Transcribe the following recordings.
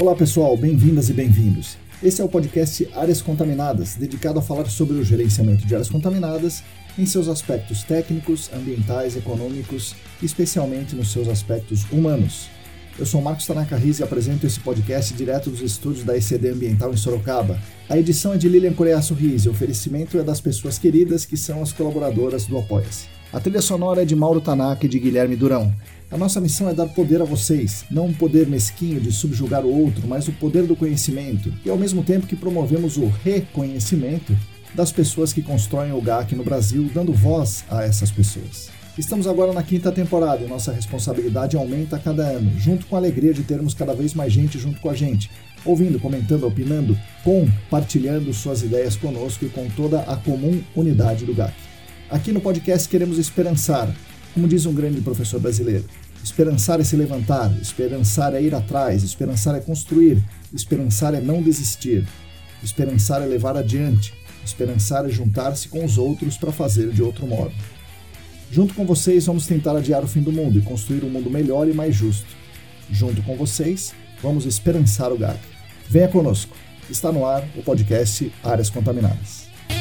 Olá pessoal, bem-vindas e bem-vindos. Esse é o podcast Áreas Contaminadas, dedicado a falar sobre o gerenciamento de áreas contaminadas em seus aspectos técnicos, ambientais, econômicos e especialmente nos seus aspectos humanos. Eu sou Marcos Tanaka Riz e apresento esse podcast direto dos estúdios da ECD Ambiental em Sorocaba. A edição é de Lilian Coreaço Riz e o oferecimento é das pessoas queridas que são as colaboradoras do Apoia-se. A trilha sonora é de Mauro Tanaka e de Guilherme Durão. A nossa missão é dar poder a vocês, não um poder mesquinho de subjugar o outro, mas o poder do conhecimento, e ao mesmo tempo que promovemos o reconhecimento das pessoas que constroem o GAC no Brasil, dando voz a essas pessoas. Estamos agora na 5ª temporada e nossa responsabilidade aumenta a cada ano, junto com a alegria de termos cada vez mais gente junto com a gente, ouvindo, comentando, opinando, compartilhando suas ideias conosco e com toda a comum unidade do GAC. Aqui no podcast queremos esperançar, como diz um grande professor brasileiro. Esperançar é se levantar, esperançar é ir atrás, esperançar é construir, esperançar é não desistir, esperançar é levar adiante, esperançar é juntar-se com os outros para fazer de outro modo. Junto com vocês vamos tentar adiar o fim do mundo e construir um mundo melhor e mais justo. Junto com vocês, vamos esperançar o GAC. Venha conosco. Está no ar o podcast Áreas Contaminadas.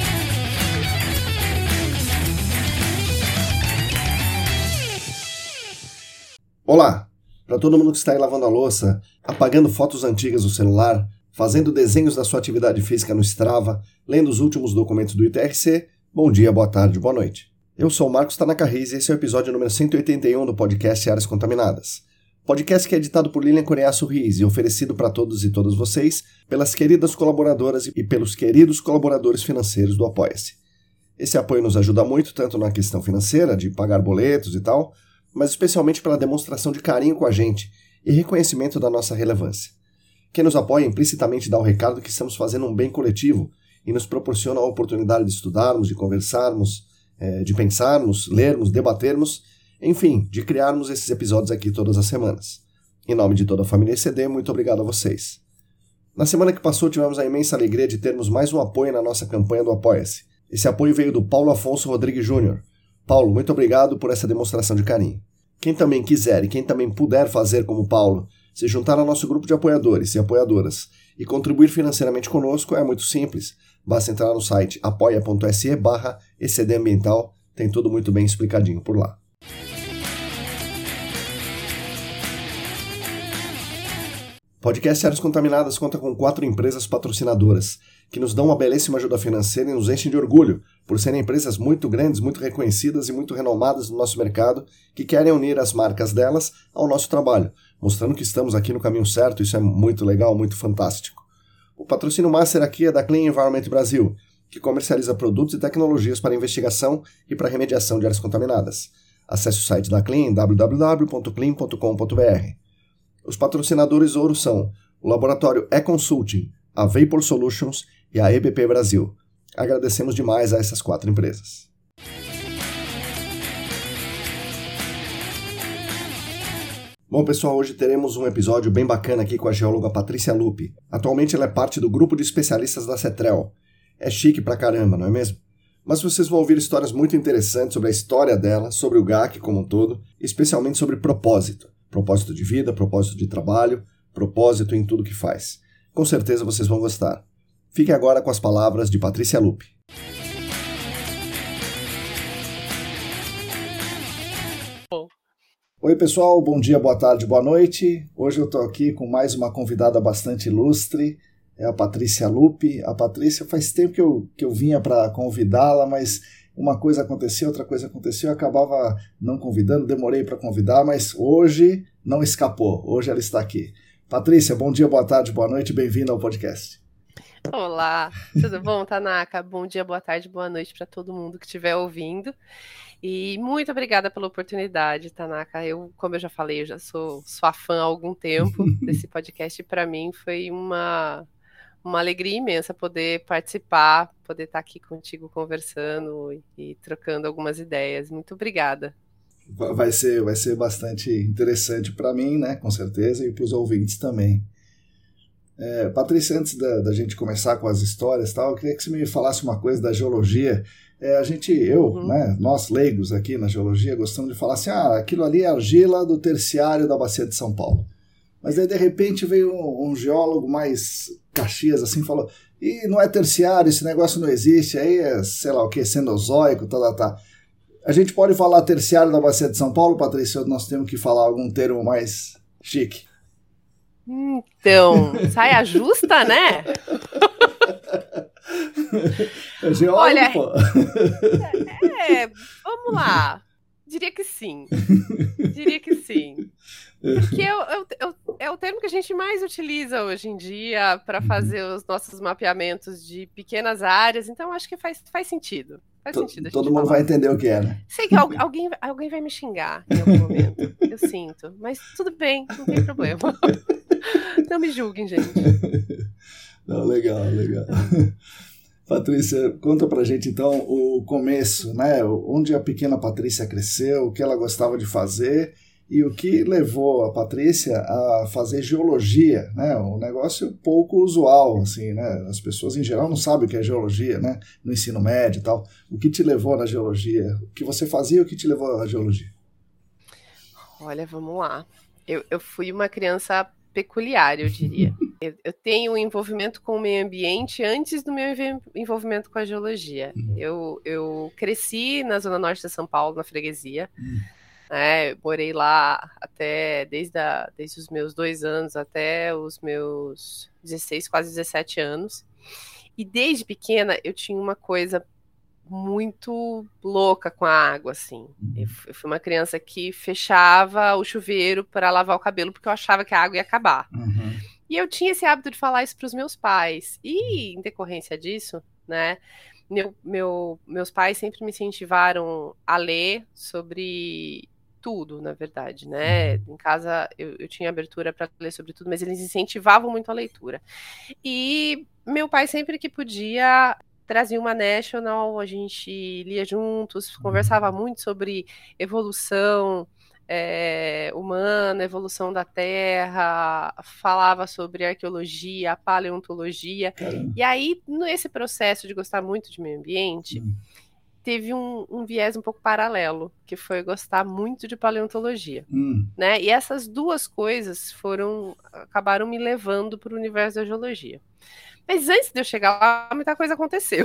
Olá! Para todo mundo que está aí lavando a louça, apagando fotos antigas do celular, fazendo desenhos da sua atividade física no Strava, lendo os últimos documentos do ITRC, bom dia, boa tarde, boa noite. Eu sou o Marcos Tanaka Riz e esse é o episódio número 181 do podcast Áreas Contaminadas. Podcast que é editado por Lilian Coreaço Riz e oferecido para todos e todas vocês pelas queridas colaboradoras e pelos queridos colaboradores financeiros do Apoia-se. Esse apoio nos ajuda muito, tanto na questão financeira, de pagar boletos e tal, mas especialmente pela demonstração de carinho com a gente e reconhecimento da nossa relevância. Quem nos apoia implicitamente dá o recado que estamos fazendo um bem coletivo e nos proporciona a oportunidade de estudarmos, de conversarmos, de pensarmos, lermos, debatermos, enfim, de criarmos esses episódios aqui todas as semanas. Em nome de toda a família ECD, muito obrigado a vocês. Na semana que passou tivemos a imensa alegria de termos mais um apoio na nossa campanha do Apoia-se. Esse apoio veio do Paulo Afonso Rodrigues Júnior. Paulo, muito obrigado por essa demonstração de carinho. Quem também quiser e quem também puder fazer como Paulo, se juntar ao nosso grupo de apoiadores e apoiadoras e contribuir financeiramente conosco é muito simples. Basta entrar no site apoia.se/ecdambiental, tem tudo muito bem explicadinho por lá. Podcast Áreas Contaminadas conta com 4 empresas patrocinadoras, que nos dão uma belíssima ajuda financeira e nos enchem de orgulho, por serem empresas muito grandes, muito reconhecidas e muito renomadas no nosso mercado, que querem unir as marcas delas ao nosso trabalho, mostrando que estamos aqui no caminho certo. Isso é muito legal, muito fantástico. O patrocínio master aqui é da Clean Environment Brasil, que comercializa produtos e tecnologias para investigação e para remediação de áreas contaminadas. Acesse o site da Clean, www.clean.com.br. Os patrocinadores ouro são o Laboratório E-Consulting, a Vapor Solutions e a EBP Brasil. Agradecemos demais a essas 4 empresas. Bom, pessoal, hoje teremos um episódio bem bacana aqui com a geóloga Patrícia Lupi. Atualmente ela é parte do grupo de especialistas da CETREL. É chique pra caramba, não é mesmo? Mas vocês vão ouvir histórias muito interessantes sobre a história dela, sobre o GAC como um todo, especialmente sobre propósito. Propósito de vida, propósito de trabalho, propósito em tudo que faz. Com certeza vocês vão gostar. Fiquem agora com as palavras de Patrícia Lupi. Oi pessoal, bom dia, boa tarde, boa noite. Hoje eu estou aqui com mais uma convidada bastante ilustre, é a Patrícia Lupi. A Patrícia faz tempo que eu vinha para convidá-la, mas uma coisa acontecia, outra coisa aconteceu, eu acabava não convidando, demorei para convidar, mas hoje não escapou, hoje ela está aqui. Patrícia, bom dia, boa tarde, boa noite, bem-vinda ao podcast. Olá, tudo bom, Tanaka? Bom dia, boa tarde, boa noite para todo mundo que estiver ouvindo. E muito obrigada pela oportunidade, Tanaka. Como eu já falei, eu já sou sua fã há algum tempo desse podcast. Para mim foi uma alegria imensa poder participar, poder estar aqui contigo conversando e trocando algumas ideias. Muito obrigada. Vai ser bastante interessante para mim, né? Com certeza, e para os ouvintes também. Patrícia, antes da gente começar com as histórias, eu queria que você me falasse uma coisa da geologia. Nós leigos aqui na geologia gostamos de falar assim, aquilo ali é argila do terciário da Bacia de São Paulo. Mas aí de repente veio um geólogo mais Caxias, assim, falou, e não é terciário, esse negócio não existe, aí é, sei lá o que, cenozoico, tá. A gente pode falar terciário da Bacia de São Paulo, Patrícia, ou nós temos que falar algum termo mais chique? Então, saia justa, né? É geólogo, olha, pô. Vamos lá. Diria que sim. Porque é o termo que a gente mais utiliza hoje em dia para fazer os nossos mapeamentos de pequenas áreas, então acho que faz sentido. Todo mundo vai entender o que é, né? Sei que alguém vai me xingar em algum momento, eu sinto, mas tudo bem, não tem problema. Não me julguem, gente. Não, legal. Patrícia, conta pra gente então o começo, né? Onde a pequena Patrícia cresceu, o que ela gostava de fazer e o que levou a Patrícia a fazer geologia, né? Um negócio pouco usual, assim, né? As pessoas em geral não sabem o que é geologia, né? No ensino médio e tal. O que te levou na geologia? O que você fazia e o que te levou à geologia? Olha, vamos lá. Eu fui uma criança peculiar, eu diria. Eu tenho um envolvimento com o meio ambiente antes do meu envolvimento com a geologia. Eu cresci na zona norte de São Paulo, na freguesia. Morei lá desde os meus 2 anos até os meus 16, quase 17 anos. E desde pequena eu tinha uma coisa muito louca com a água, assim. Eu fui uma criança que fechava o chuveiro para lavar o cabelo porque eu achava que a água ia acabar. E eu tinha esse hábito de falar isso para os meus pais. E, em decorrência disso, né, meus pais sempre me incentivaram a ler sobre tudo, na verdade, né? Em casa eu tinha abertura para ler sobre tudo, mas eles incentivavam muito a leitura. E meu pai, sempre que podia, trazia uma National, a gente lia juntos, conversava muito sobre evolução humana, evolução da Terra, falava sobre arqueologia, paleontologia. Caramba. E aí, nesse processo de gostar muito de meio ambiente, teve um viés um pouco paralelo, que foi gostar muito de paleontologia. Né? E essas duas coisas acabaram me levando para o universo da geologia. Mas antes de eu chegar lá, muita coisa aconteceu.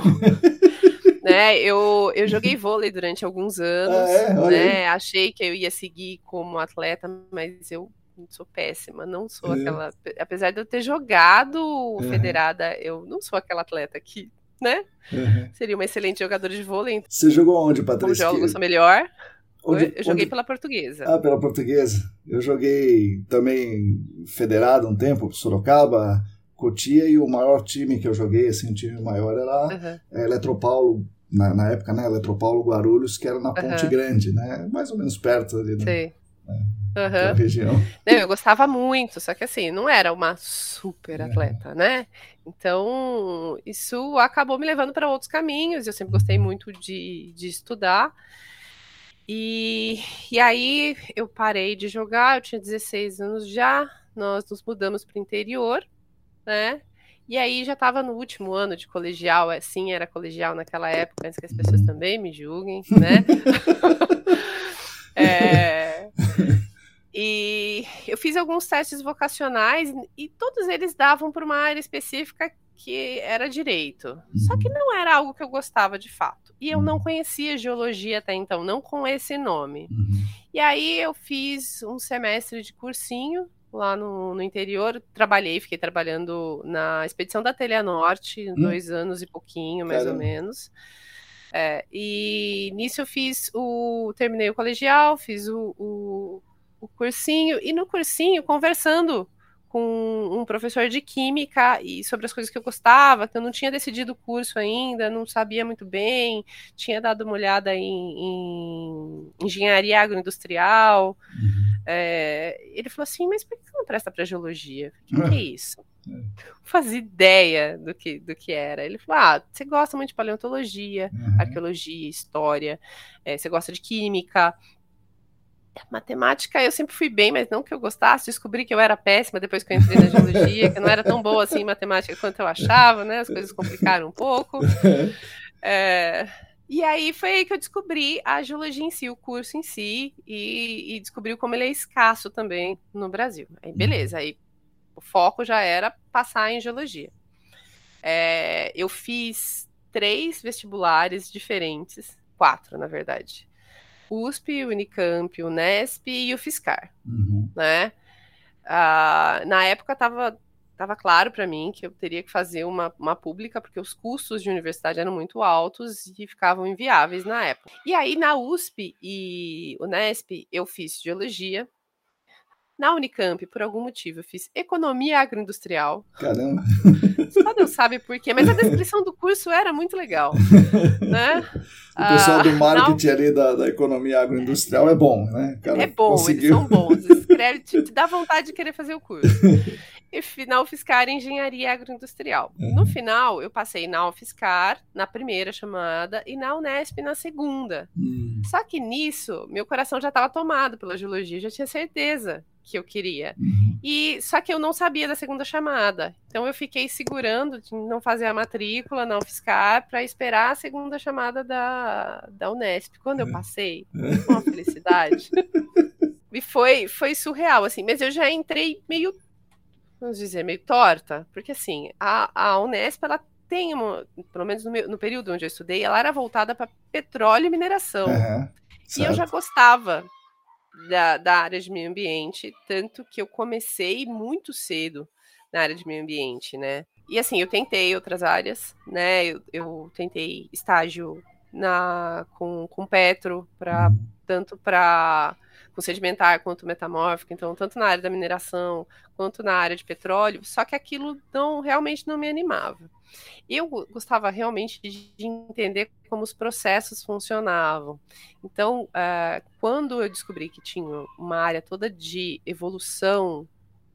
Né? Eu joguei vôlei durante alguns anos, né? Achei que eu ia seguir como atleta, mas eu sou péssima, não sou aquela... Apesar de eu ter jogado federada, eu não sou aquela atleta que, né? Seria uma excelente jogadora de vôlei. Você jogou onde, Patrícia? Como geólogo, eu sou melhor. Eu joguei pela Portuguesa. Ah, pela Portuguesa. Eu joguei também federado um tempo, Sorocaba, Cotia, e o maior time que eu joguei, assim, o time maior era Eletropaulo, na época, né, Eletropaulo Guarulhos, que era na Ponte Grande, né, mais ou menos perto ali, né, da região. Eu gostava muito, só que assim, não era uma super atleta, né, então isso acabou me levando para outros caminhos. Eu sempre gostei muito de estudar, e aí eu parei de jogar, eu tinha 16 anos já, nós nos mudamos para o interior, né? E aí já estava no último ano de colegial, assim, era colegial naquela época, antes que as pessoas também me julguem, né? E eu fiz alguns testes vocacionais e todos eles davam para uma área específica que era direito. Só que não era algo que eu gostava de fato. E eu não conhecia geologia até então, não com esse nome. E aí eu fiz um semestre de cursinho lá no interior, fiquei trabalhando na expedição da Telha Norte, 2 anos e pouquinho, mais ou menos. E nisso eu terminei o colegial, fiz o cursinho, e no cursinho, conversando com um professor de química e sobre as coisas que eu gostava, que eu não tinha decidido o curso ainda, não sabia muito bem, tinha dado uma olhada em engenharia agroindustrial. Ele falou assim, mas por que você não presta para geologia? O que é isso? Não fazia ideia do que era. Ele falou, você gosta muito de paleontologia, arqueologia, história, você gosta de química, matemática eu sempre fui bem, mas não que eu gostasse. Descobri que eu era péssima depois que eu entrei na geologia, que eu não era tão boa assim em matemática quanto eu achava, né? As coisas complicaram um pouco. E aí foi aí que eu descobri a geologia em si, o curso em si, e descobri como ele é escasso também no Brasil. Aí beleza, aí o foco já era passar em geologia. Eu fiz 3 vestibulares diferentes, 4 na verdade. USP, Unicamp, Unesp e o Fiscar, né? Na época estava claro para mim que eu teria que fazer uma pública, porque os custos de universidade eram muito altos e ficavam inviáveis na época. E aí, na USP e Unesp, eu fiz geologia. Na Unicamp, por algum motivo, eu fiz economia agroindustrial. Caramba! Só Deus sabe por quê, mas a descrição do curso era muito legal, né? O pessoal do marketing ali da economia agroindustrial é bom, né? O cara é bom, conseguiu. Eles são bons. Escreve, te dá vontade de querer fazer o curso. E final UFSCar Engenharia Agroindustrial. No final, eu passei na UFSCar, na primeira chamada, e na Unesp na segunda. Só que nisso, meu coração já estava tomado pela geologia, já tinha certeza que eu queria. Só que eu não sabia da segunda chamada. Então eu fiquei segurando de não fazer a matrícula na UFSCar para esperar a segunda chamada da Unesp. Quando eu passei, com uma felicidade. E foi surreal, assim. Mas eu já entrei meio, vamos dizer, meio torta. Porque, assim, a Unesp, ela tem, pelo menos no período onde eu estudei, ela era voltada para petróleo e mineração. E eu já gostava da área de meio ambiente, tanto que eu comecei muito cedo na área de meio ambiente, né? E assim, eu tentei outras áreas, né? Eu tentei estágio com Petro, tanto para com sedimentar quanto metamórfico, então tanto na área da mineração quanto na área de petróleo, só que aquilo realmente não me animava. Eu gostava realmente de entender como os processos funcionavam. Então, quando eu descobri que tinha uma área toda de evolução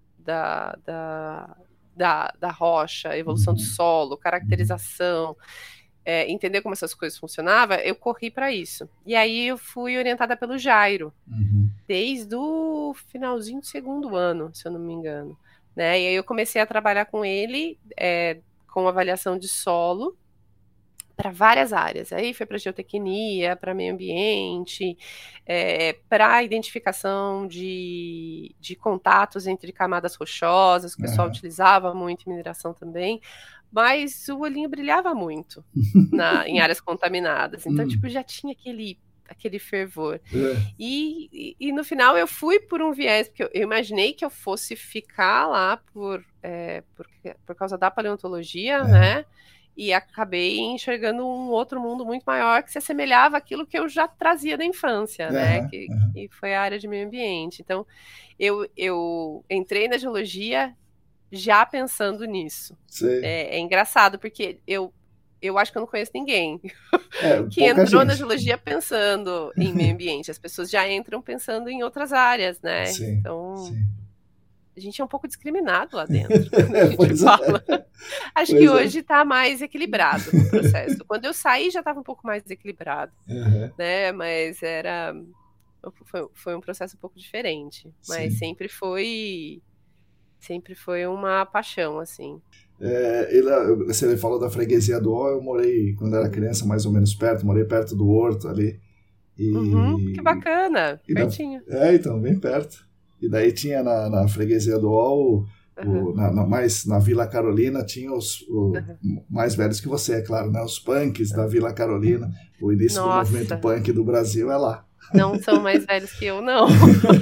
da rocha, evolução do solo, caracterização, entender como essas coisas funcionavam, eu corri para isso. E aí eu fui orientada pelo Jairo, desde o finalzinho do segundo ano, se eu não me engano. Né? E aí eu comecei a trabalhar com ele, com avaliação de solo, para várias áreas. Aí foi para geotecnia, para meio ambiente, para identificação de contatos entre camadas rochosas, que o pessoal utilizava muito em mineração também, mas o olhinho brilhava muito em áreas contaminadas. Então, tipo, já tinha aquele fervor. E no final eu fui por um viés, porque eu imaginei que eu fosse ficar lá por causa da paleontologia, né? E acabei enxergando um outro mundo muito maior que se assemelhava àquilo que eu já trazia da infância, né? Que foi a área de meio ambiente. Então, eu entrei na geologia já pensando nisso. É engraçado, porque eu acho que eu não conheço ninguém que entrou na geologia pensando em meio ambiente. As pessoas já entram pensando em outras áreas, né? Então, a gente é um pouco discriminado lá dentro, quando a gente fala. Acho que hoje está mais equilibrado o processo. Quando eu saí, já estava um pouco mais equilibrado, né? Mas foi um processo um pouco diferente. Mas sempre foi uma paixão, assim. Você falou da freguesia do Ó, eu morei, quando era criança, mais ou menos perto, morei perto do Horto ali. Que bacana, pertinho. Então, bem perto. E daí tinha na freguesia do Ó, mais na Vila Carolina, tinha os mais velhos que você, é claro, né? Os punks da Vila Carolina. O início do movimento punk do Brasil é lá. Não são mais velhos que eu, não.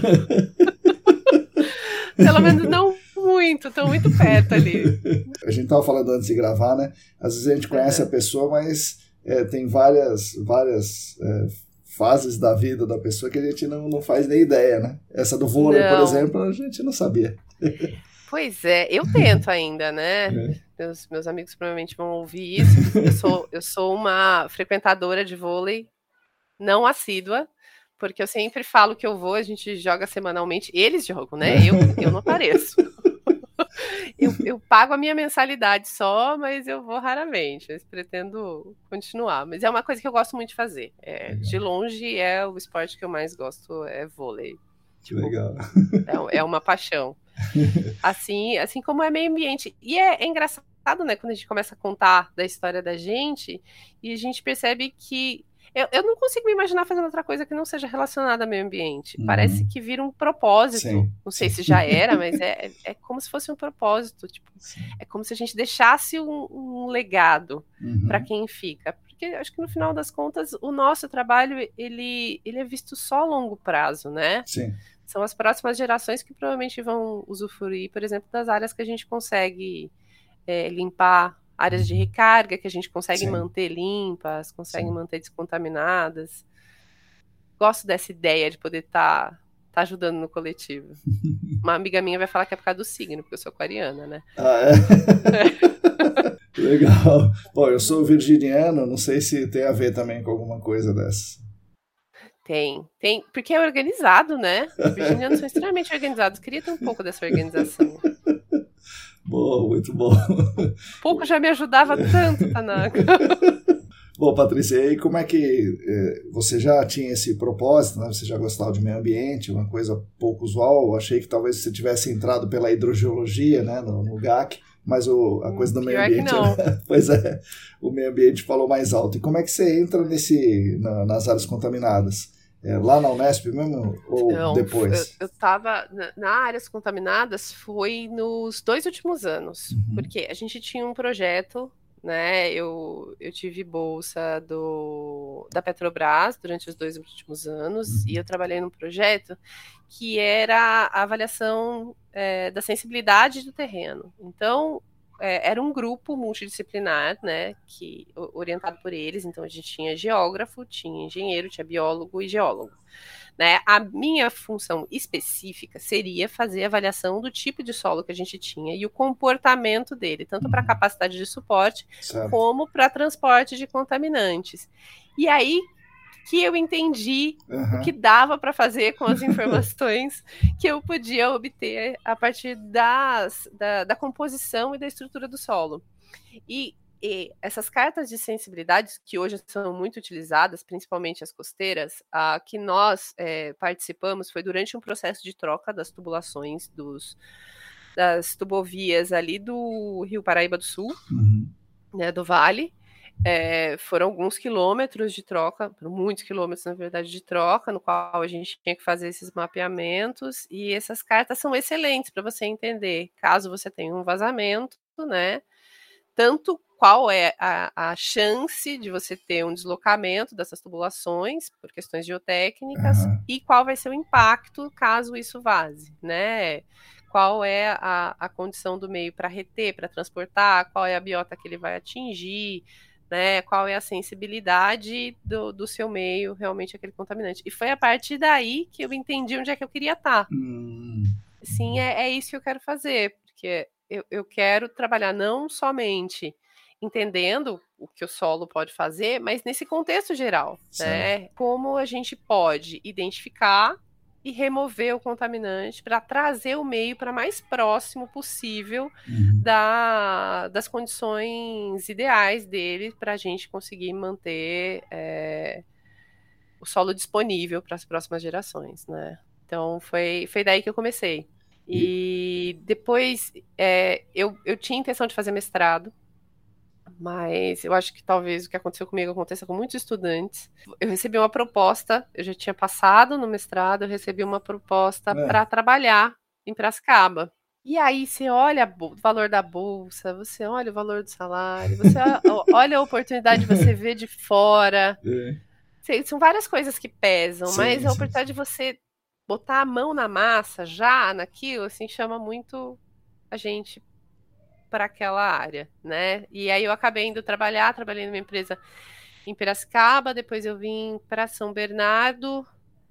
Pelo menos não muito, estão muito perto ali. A gente estava falando antes de gravar, né? Às vezes a gente conhece a pessoa, mas tem várias fases da vida da pessoa que a gente não faz nem ideia, né? Essa do vôlei, por exemplo, a gente não sabia. Pois é, eu tento ainda, né? Meus amigos provavelmente vão ouvir isso. Eu sou uma frequentadora de vôlei, não assídua, porque eu sempre falo que eu vou, a gente joga semanalmente, eles jogam, né? Eu não apareço. Eu pago a minha mensalidade só, mas eu vou raramente. Eu pretendo continuar. Mas é uma coisa que eu gosto muito de fazer. De longe, é o esporte que eu mais gosto, é vôlei. Tipo, legal. É uma paixão. Assim como é meio ambiente. E é engraçado né, quando a gente começa a contar da história da gente, e a gente percebe que eu não consigo me imaginar fazendo outra coisa que não seja relacionada ao meio ambiente. Parece que vira um propósito. Sim, não sei sim. se já era, mas é como se fosse um propósito. Tipo, é como se a gente deixasse um legado para quem fica. Porque acho que no final das contas, o nosso trabalho, ele é visto só a longo prazo, né? Sim. São as próximas gerações que provavelmente vão usufruir, por exemplo, das áreas que a gente consegue limpar, áreas de recarga que a gente consegue manter limpas, consegue manter descontaminadas. Gosto dessa ideia de poder estar ajudando no coletivo. Uma amiga minha vai falar que é por causa do signo, porque eu sou aquariana, né? Ah, é? Legal. Bom, eu sou virginiano, não sei se tem a ver também com alguma coisa dessa. Tem, porque é organizado, né? Os virginianos são extremamente organizados. Queria ter um pouco dessa organização. Bom, muito bom. Pouco já me ajudava tanto, Tanaka. Bom, Patrícia, e aí como é que você já tinha esse propósito, né? Você já gostava de meio ambiente, uma coisa pouco usual. Eu achei que talvez você tivesse entrado pela hidrogeologia, né, no GAC, mas a coisa do meio ambiente... Pior que não. Pois é, o meio ambiente falou mais alto. E como é que você entra nas áreas contaminadas? Lá na Unesp mesmo ou Não, depois? Eu estava na áreas contaminadas, foi nos 2 últimos anos, porque a gente tinha um projeto, né? Eu tive bolsa da Petrobras durante os 2 últimos anos e eu trabalhei num projeto que era a avaliação da sensibilidade do terreno. Então, era um grupo multidisciplinar, né, orientado por eles. Então, a gente tinha geógrafo, tinha engenheiro, tinha biólogo e geólogo. Né? A minha função específica seria fazer a avaliação do tipo de solo que a gente tinha e o comportamento dele, tanto para capacidade de suporte, como para transporte de contaminantes. E aí que eu entendi o que dava para fazer com as informações que eu podia obter a partir da composição e da estrutura do solo. E essas cartas de sensibilidade, que hoje são muito utilizadas, principalmente as costeiras, a que nós participamos foi durante um processo de troca das tubulações das tubovias ali do Rio Paraíba do Sul, né, do Vale. Foram alguns quilômetros de troca, muitos quilômetros, na verdade, de troca, no qual a gente tinha que fazer esses mapeamentos, e essas cartas são excelentes para você entender, caso você tenha um vazamento, né? Tanto qual é a chance de você ter um deslocamento dessas tubulações, por questões geotécnicas, e qual vai ser o impacto caso isso vaze, né? Qual é a condição do meio para reter, para transportar, qual é a biota que ele vai atingir, né, qual é a sensibilidade do seu meio realmente aquele contaminante. E foi a partir daí que eu entendi onde é que eu queria estar. Sim, é isso que eu quero fazer, porque eu quero trabalhar não somente entendendo o que o solo pode fazer, mas nesse contexto geral, né? Como a gente pode identificar e remover o contaminante para trazer o meio para mais próximo possível das condições ideais dele, para a gente conseguir manter o solo disponível para as próximas gerações, né? Então foi daí que eu comecei. E depois eu tinha intenção de fazer mestrado, mas eu acho que talvez o que aconteceu comigo aconteça com muitos estudantes. Eu recebi uma proposta, eu já tinha passado no mestrado, eu recebi uma proposta para trabalhar em Piracicaba. E aí você olha o valor da bolsa, você olha o valor do salário, você olha a oportunidade de você ver de fora. São várias coisas que pesam, mas a oportunidade de você botar a mão na massa já naquilo, assim, chama muito a gente para aquela área, né? E aí eu acabei indo trabalhei numa empresa em Piracicaba, depois eu vim para São Bernardo.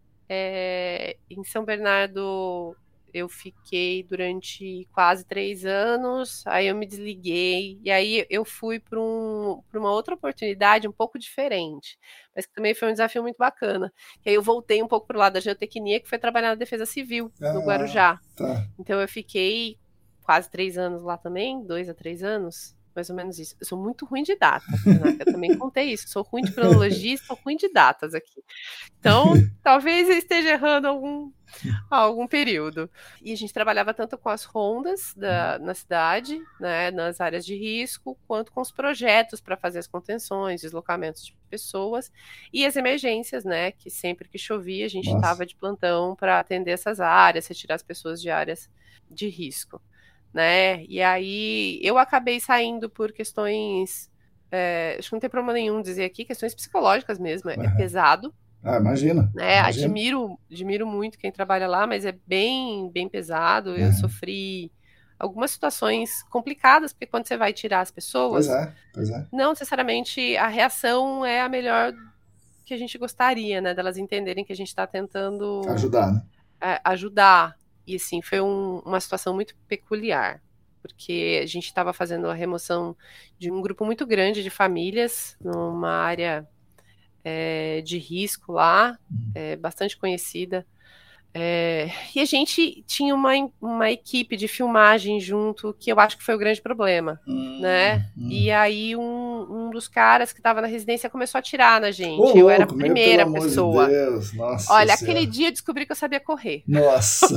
Em São Bernardo eu fiquei durante quase 3 anos, aí eu me desliguei, e aí eu fui para uma outra oportunidade um pouco diferente, mas que também foi um desafio muito bacana. E aí eu voltei um pouco para o lado da geotecnia, que foi trabalhar na Defesa Civil, no Guarujá. Então eu fiquei quase 3 anos lá também, 2 a 3 anos, mais ou menos isso. Eu sou muito ruim de data, né? Eu também contei isso. Sou ruim de cronologia, sou ruim de datas aqui. Então, talvez eu esteja errando algum período. E a gente trabalhava tanto com as rondas na cidade, né, nas áreas de risco, quanto com os projetos para fazer as contenções, deslocamentos de pessoas e as emergências, né, que sempre que chovia a gente estava de plantão para atender essas áreas, retirar as pessoas de áreas de risco, né? E aí eu acabei saindo por questões, acho que não tem problema nenhum dizer aqui, questões psicológicas mesmo, é pesado. Imagina. Né? Admiro muito quem trabalha lá, mas é bem, bem pesado. Eu sofri algumas situações complicadas, porque quando você vai tirar as pessoas, pois é. Não necessariamente a reação é a melhor que a gente gostaria, né? Delas entenderem que a gente está tentando ajudar, né? Ajudar. E assim, foi uma situação muito peculiar, porque a gente estava fazendo a remoção de um grupo muito grande de famílias numa área de risco lá, bastante conhecida. E a gente tinha uma equipe de filmagem junto, que eu acho que foi o grande problema, né? E aí um dos caras que estava na residência começou a atirar na gente. Eu era a primeira pessoa. Meu Deus, nossa Olha, senhora. aquele dia eu descobri que eu sabia correr. Nossa.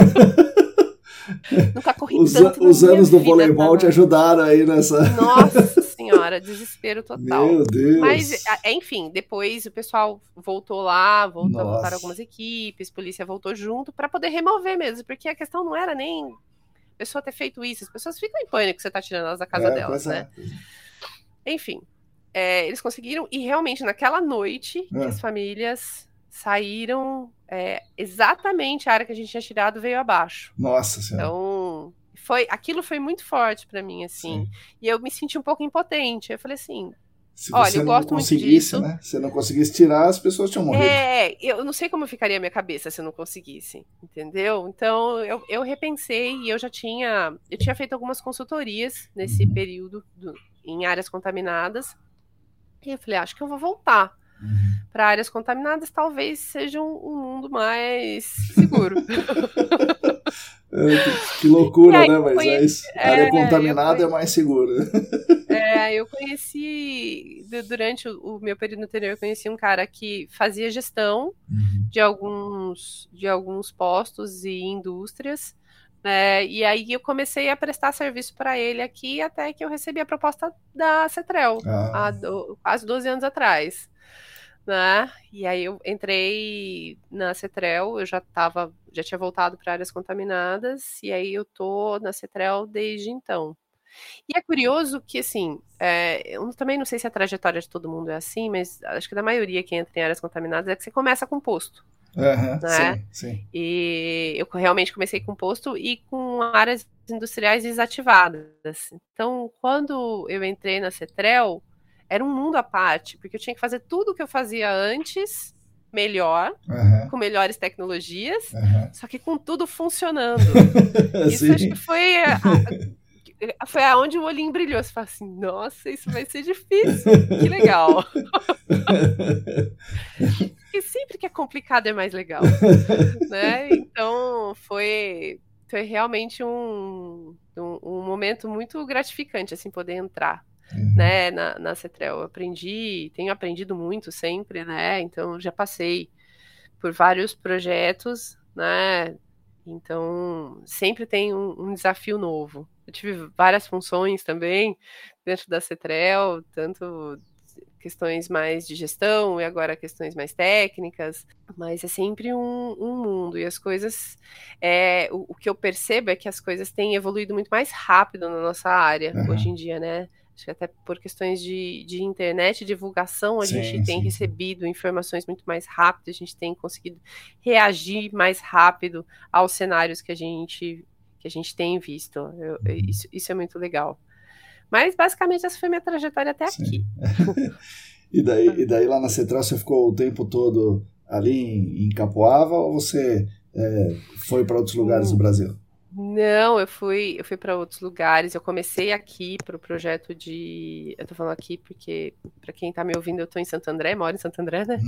Nunca corri tanto Os anos do vida, voleibol te ajudaram aí nessa... Nossa senhora, desespero total. Meu Deus. Mas, enfim, depois o pessoal voltou lá, voltaram algumas equipes, polícia voltou junto para poder remover mesmo, porque a questão não era nem a pessoa ter feito isso, as pessoas ficam em pânico que você tá tirando elas da casa delas, né? Enfim, eles conseguiram, e realmente naquela noite que as famílias saíram, exatamente a área que a gente tinha tirado veio abaixo. Nossa Senhora. Então, aquilo foi muito forte para mim, assim. Sim. E eu me senti um pouco impotente. Eu falei assim, olha, eu gosto muito disso. Né? Se não conseguisse tirar, as pessoas tinham morrido. Eu não sei como ficaria a minha cabeça se eu não conseguisse, entendeu? Então, eu repensei e eu tinha feito algumas consultorias nesse período em áreas contaminadas. E eu falei, acho que eu vou voltar. Para áreas contaminadas, talvez seja um mundo mais seguro. Que loucura, aí, né? Mas área contaminada é mais segura. Eu conheci, durante o meu período no interior, eu conheci um cara que fazia gestão de alguns postos e indústrias, né? E aí eu comecei a prestar serviço para ele aqui, até que eu recebi a proposta da Cetrel, há quase 12 anos atrás. Né? E aí eu entrei na Cetrel, eu já tinha voltado para áreas contaminadas, e aí eu tô na Cetrel desde então. E é curioso que, assim, eu também não sei se a trajetória de todo mundo é assim, mas acho que da maioria que entra em áreas contaminadas é que você começa com posto. Né? Sim. E eu realmente comecei com posto e com áreas industriais desativadas. Então, quando eu entrei na Cetrel, era um mundo à parte, porque eu tinha que fazer tudo o que eu fazia antes, melhor, com melhores tecnologias, só que com tudo funcionando. Isso acho que foi aonde o olhinho brilhou. Você fala assim, nossa, isso vai ser difícil, que legal. Porque sempre que é complicado é mais legal, né? Então foi realmente um momento muito gratificante, assim, poder entrar. Né, na Cetrel. Tenho aprendido muito sempre, né? Então já passei por vários projetos, né? Então sempre tem um desafio novo. Eu tive várias funções também dentro da Cetrel, tanto questões mais de gestão e agora questões mais técnicas, mas é sempre um mundo, e as coisas, o que eu percebo é que as coisas têm evoluído muito mais rápido na nossa área hoje em dia, né? Acho que até por questões de internet, divulgação, a gente tem recebido informações muito mais rápido, a gente tem conseguido reagir mais rápido aos cenários que a gente tem visto. Isso é muito legal. Mas, basicamente, essa foi minha trajetória até aqui. E daí lá na Cetrel você ficou o tempo todo ali em Capoava ou você foi para outros lugares do Brasil? Não, eu fui para outros lugares. Eu comecei aqui para o projeto eu tô falando aqui porque, para quem está me ouvindo, eu estou em Santo André, moro em Santo André, né?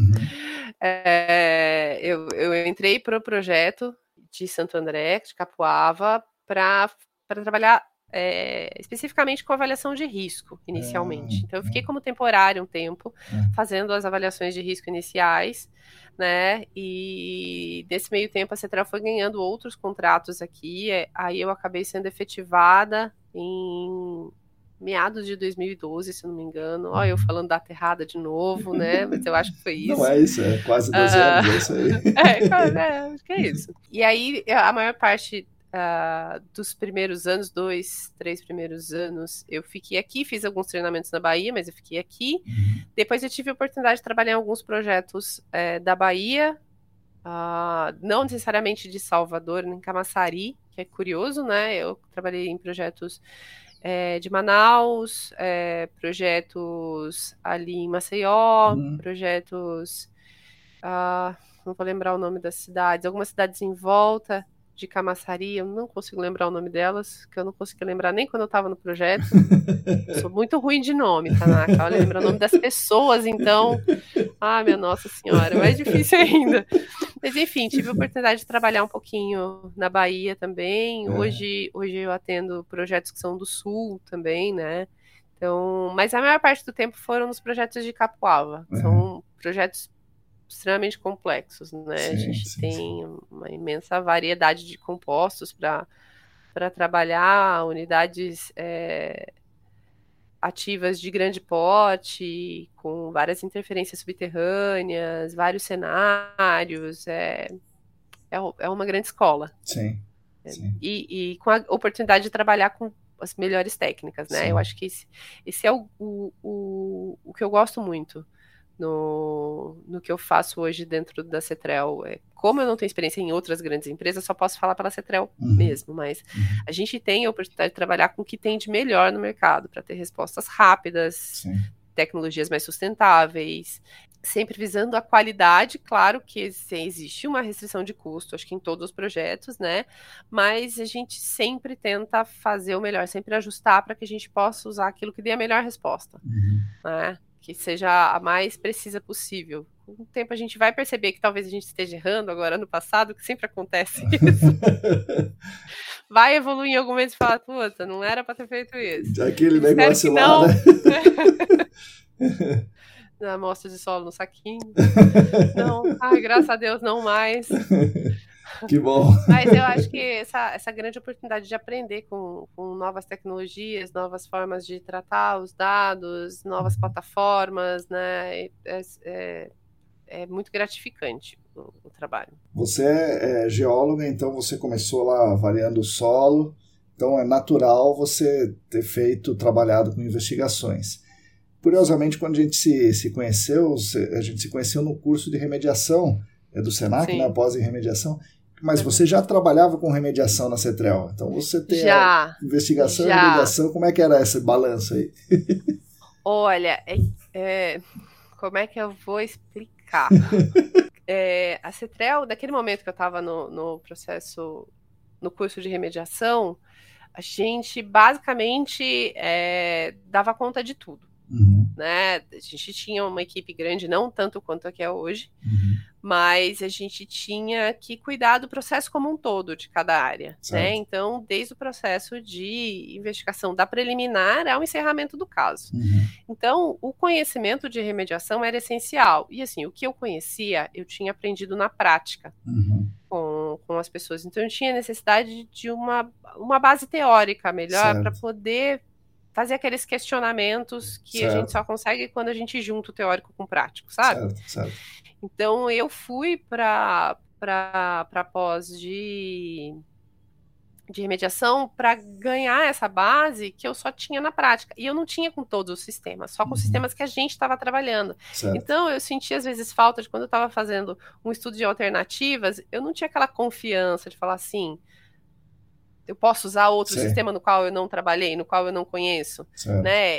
Eu entrei para o projeto de Santo André, de Capoava, para trabalhar especificamente com avaliação de risco, inicialmente. Então, eu fiquei como temporário um tempo, fazendo as avaliações de risco iniciais, né? E nesse meio tempo a Cetrel foi ganhando outros contratos aqui, aí eu acabei sendo efetivada em meados de 2012, se não me engano. Olha, eu falando data errada de novo, né? Mas eu acho que foi isso. Não é isso, é quase 12 anos, é isso aí. Acho que é isso. E aí, a maior parte dos primeiros anos, 2, 3 primeiros anos, eu fiquei aqui, fiz alguns treinamentos na Bahia, mas eu fiquei aqui. Depois eu tive a oportunidade de trabalhar em alguns projetos da Bahia, não necessariamente de Salvador, nem Camaçari, que é curioso, né? Eu trabalhei em projetos de Manaus, projetos ali em Maceió, projetos, não vou lembrar o nome das cidades, algumas cidades em volta de Camaçari, eu não consigo lembrar o nome delas, que eu não consigo lembrar nem quando eu estava no projeto. Eu sou muito ruim de nome, Tanaka. Olha, lembra o nome das pessoas, então. Minha Nossa Senhora, mais difícil ainda. Mas enfim, tive a oportunidade de trabalhar um pouquinho na Bahia também. Hoje eu atendo projetos que são do Sul também, né? Então, mas a maior parte do tempo foram nos projetos de Capoava. São projetos extremamente complexos, né? A gente tem uma imensa variedade de compostos para trabalhar, unidades ativas de grande porte, com várias interferências subterrâneas, vários cenários, é uma grande escola. Sim. E com a oportunidade de trabalhar com as melhores técnicas, né? Eu acho que esse é o que eu gosto muito no que eu faço hoje dentro da Cetrel. Como eu não tenho experiência em outras grandes empresas, só posso falar pela Cetrel mesmo, mas a gente tem a oportunidade de trabalhar com o que tem de melhor no mercado, para ter respostas rápidas, tecnologias mais sustentáveis, sempre visando a qualidade. Claro que existe uma restrição de custo, acho que em todos os projetos, né? Mas a gente sempre tenta fazer o melhor, sempre ajustar para que a gente possa usar aquilo que dê a melhor resposta, né? Que seja a mais precisa possível. Com o tempo a gente vai perceber que talvez a gente esteja errando agora no passado, que sempre acontece isso. Vai evoluir em algum momento e falar, puta, não era para ter feito isso. Aquele negócio lá, né? Na amostra de solo no saquinho. Não, graças a Deus, não mais. Que bom. Mas eu acho que essa grande oportunidade de aprender com novas tecnologias, novas formas de tratar os dados, novas plataformas, né? É muito gratificante o trabalho. Você é geóloga, então você começou lá avaliando o solo, então é natural você ter trabalhado com investigações. Curiosamente, quando a gente se conheceu, a gente se conheceu no curso de remediação do Senac, né, pós em remediação, mas você já trabalhava com remediação na Cetrel, então você tem a investigação e remediação, como é que era esse balanço aí? Olha, como é que eu vou explicar? A Cetrel, naquele momento que eu estava no processo, no curso de remediação, a gente basicamente dava conta de tudo. Né? A gente tinha uma equipe grande, não tanto quanto a que é hoje, mas a gente tinha que cuidar do processo como um todo de cada área, né? Então, desde o processo de investigação da preliminar ao encerramento do caso. Então, o conhecimento de remediação era essencial. E assim, o que eu conhecia, eu tinha aprendido na prática com as pessoas. Então, eu tinha necessidade de uma base teórica melhor para poder fazer aqueles questionamentos que a gente só consegue quando a gente junta o teórico com o prático, sabe? Certo. Então, eu fui para pós de remediação para ganhar essa base que eu só tinha na prática. E eu não tinha com todos os sistemas, só com sistemas que a gente estava trabalhando. Então, eu sentia, às vezes, falta de quando eu estava fazendo um estudo de alternativas, eu não tinha aquela confiança de falar assim, eu posso usar outro sistema no qual eu não trabalhei, no qual eu não conheço, né?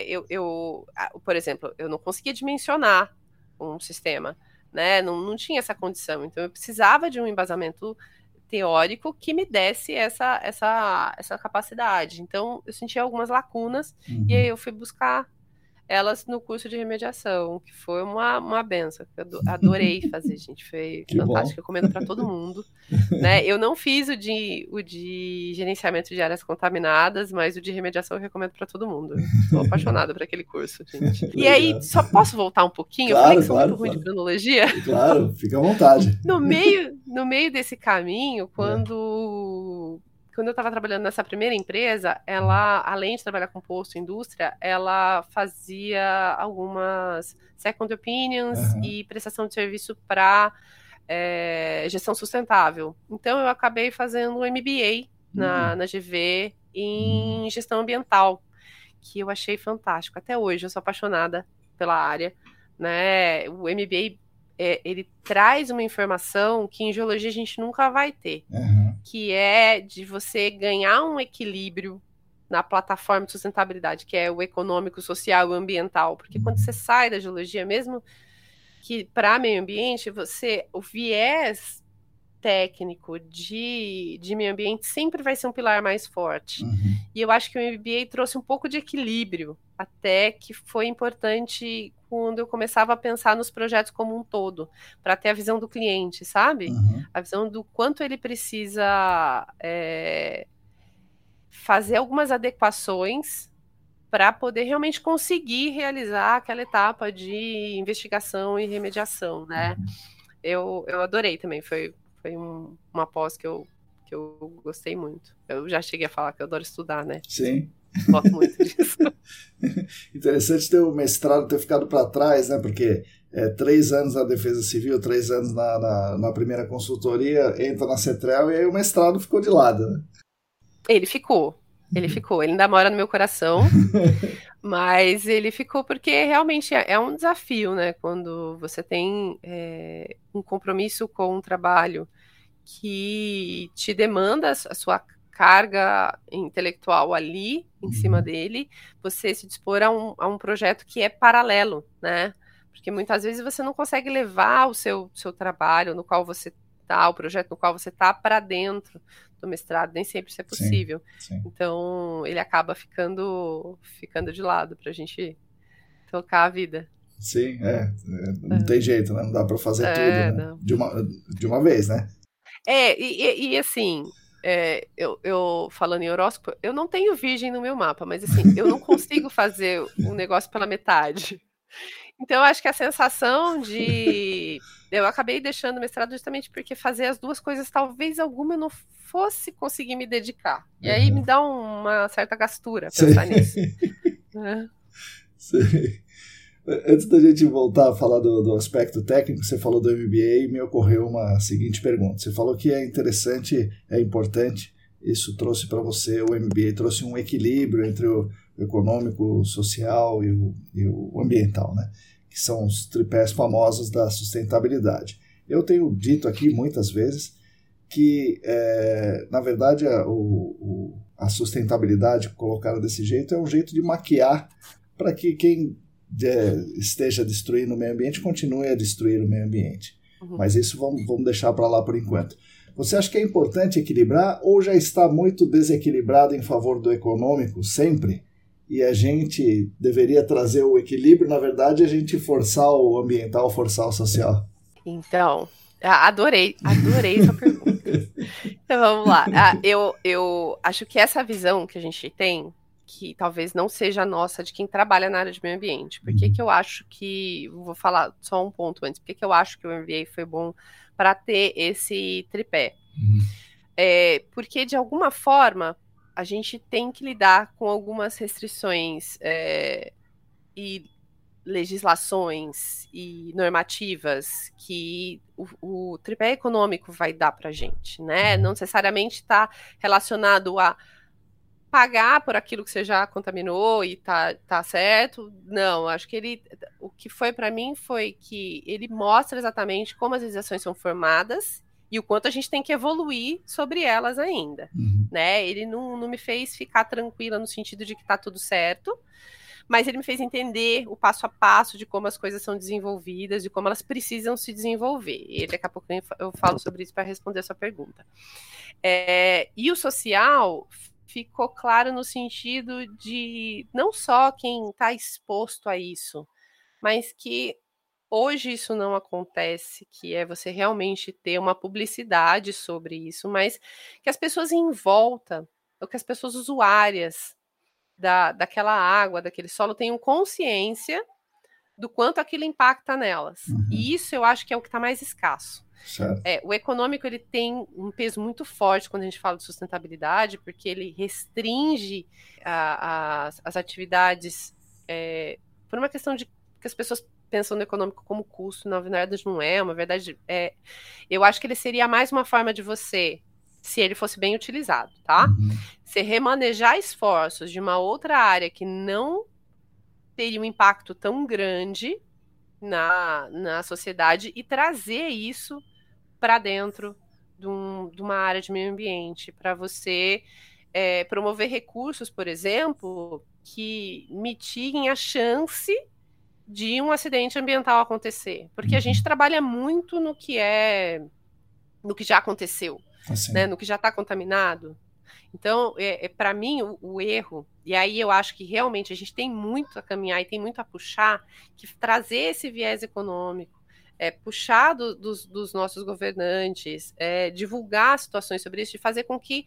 Por exemplo, eu não conseguia dimensionar um sistema, né? Não tinha essa condição. Então, eu precisava de um embasamento teórico que me desse essa capacidade. Então, eu sentia algumas lacunas e aí eu fui buscar elas no curso de remediação, que foi uma benção. Eu adorei fazer, gente. Foi Que fantástico. bom. Eu recomendo para todo mundo. Né? Eu não fiz o de gerenciamento de áreas contaminadas, mas o de remediação eu recomendo para todo mundo. Estou apaixonada por aquele curso, gente. E aí, Legal. só posso voltar um pouquinho? Eu falei Claro, que sou muito claro, ruim de claro. cronologia. Claro, fica à vontade. No meio desse caminho, quando eu estava trabalhando nessa primeira empresa, ela, além de trabalhar com posto, indústria, ela fazia algumas second opinions Aham. e prestação de serviço para gestão sustentável. Então, eu acabei fazendo um MBA na GV em gestão ambiental, que eu achei fantástico. Até hoje, eu sou apaixonada pela área. Né? O MBA ele traz uma informação que em geologia a gente nunca vai ter, Aham. que é de você ganhar um equilíbrio na plataforma de sustentabilidade, que é o econômico, social e ambiental. Porque quando você sai da geologia, mesmo que para meio ambiente, o viés técnico de meio ambiente sempre vai ser um pilar mais forte. Uhum. E eu acho que o MBA trouxe um pouco de equilíbrio, até que foi importante quando eu começava a pensar nos projetos como um todo, para ter a visão do cliente, sabe? Uhum. A visão do quanto ele precisa fazer algumas adequações para poder realmente conseguir realizar aquela etapa de investigação e remediação, né? Eu adorei também, foi uma pós que eu gostei muito. Eu já cheguei a falar que eu adoro estudar, né? Sim. Gosto muito disso. Interessante ter o mestrado ter ficado para trás, né? Porque 3 anos na Defesa Civil, 3 anos na primeira consultoria, entra na CETREL e aí o mestrado ficou de lado, né? Ele ficou. Ele ainda mora no meu coração, mas ele ficou porque realmente é um desafio, né? Quando você tem um compromisso com um trabalho que te demanda a sua carga intelectual ali, em cima dele, você se dispor a um projeto que é paralelo, né? Porque muitas vezes você não consegue levar o seu trabalho no qual você está, o projeto no qual você está, para dentro do mestrado, nem sempre isso é possível. Sim. Então, ele acaba ficando de lado para a gente tocar a vida. Sim, não tem jeito, né? Não dá para fazer tudo, né? Não. De uma vez, né? E assim, eu falando em horóscopo, eu não tenho virgem no meu mapa, mas assim, eu não consigo fazer um negócio pela metade. Então, eu acho que a sensação eu acabei deixando o mestrado justamente porque fazer as duas coisas, talvez alguma eu não fosse conseguir me dedicar. E aí me dá uma certa gastura pensar nisso. Sim. Antes da gente voltar a falar do aspecto técnico, você falou do MBA e me ocorreu uma seguinte pergunta. Você falou que é interessante, é importante, isso trouxe para você, o MBA trouxe um equilíbrio entre o econômico, o social e o ambiental, né? Que são os tripés famosos da sustentabilidade. Eu tenho dito aqui muitas vezes que, na verdade, a sustentabilidade colocada desse jeito é um jeito de maquiar para que quem esteja destruindo o meio ambiente continue a destruir o meio ambiente. Mas isso vamos deixar para lá por enquanto. Você acha que é importante equilibrar ou já está muito desequilibrado em favor do econômico sempre? E a gente deveria trazer o equilíbrio, na verdade, a gente forçar o ambiental, forçar o social? Então, adorei essa pergunta. Então vamos lá. Eu acho que essa visão que a gente tem, que talvez não seja a nossa de quem trabalha na área de meio ambiente. Por que eu acho que... Vou falar só um ponto antes. Por que eu acho que o MBA foi bom para ter esse tripé? Porque, de alguma forma, a gente tem que lidar com algumas restrições e legislações e normativas que o tripé econômico vai dar para a gente, né? Não necessariamente está relacionado a pagar por aquilo que você já contaminou e tá certo. Não, acho que o que foi para mim foi que ele mostra exatamente como as legislações são formadas e o quanto a gente tem que evoluir sobre elas ainda, né? Ele não me fez ficar tranquila no sentido de que tá tudo certo, mas ele me fez entender o passo a passo de como as coisas são desenvolvidas, de como elas precisam se desenvolver. E daqui a pouco eu falo sobre isso para responder a sua pergunta. E o social ficou claro no sentido de não só quem está exposto a isso, mas que hoje isso não acontece, que é você realmente ter uma publicidade sobre isso, mas que as pessoas em volta, ou que as pessoas usuárias daquela água, daquele solo, tenham consciência do quanto aquilo impacta nelas. E isso eu acho que é o que está mais escasso. O econômico ele tem um peso muito forte quando a gente fala de sustentabilidade, porque ele restringe as atividades por uma questão de que as pessoas pensam no econômico como custo, na verdade não é, uma verdade eu acho que ele seria mais uma forma de você, se ele fosse bem utilizado, tá? Você remanejar esforços de uma outra área que não teria um impacto tão grande na sociedade e trazer isso para dentro de uma área de meio ambiente, para você promover recursos, por exemplo, que mitiguem a chance de um acidente ambiental acontecer. Porque a gente trabalha muito no que já aconteceu, né, no que já está contaminado. Então, para mim, o erro, e aí eu acho que realmente a gente tem muito a caminhar e tem muito a puxar, que trazer esse viés econômico, puxar dos nossos governantes, divulgar situações sobre isso, de fazer com que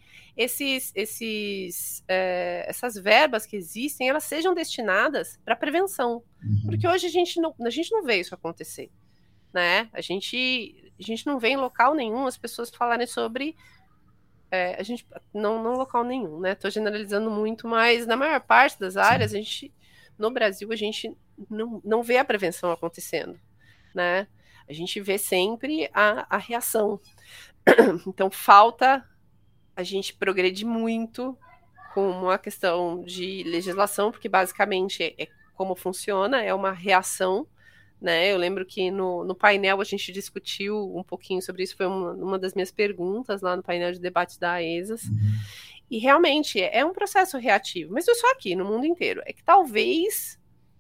essas verbas que existem, elas sejam destinadas para prevenção. Porque hoje a gente não vê isso acontecer, né? A gente não vê em local nenhum as pessoas falarem sobre a gente não local nenhum, né? Estou generalizando muito, mas na maior parte das áreas, no Brasil, a gente não vê a prevenção acontecendo, né? A gente vê sempre a reação. Então, falta a gente progredir muito com a questão de legislação, porque basicamente é como funciona, é uma reação, né? Eu lembro que no painel a gente discutiu um pouquinho sobre isso, foi uma das minhas perguntas lá no painel de debates da AESAS, e realmente é um processo reativo, mas não só aqui, no mundo inteiro, é que talvez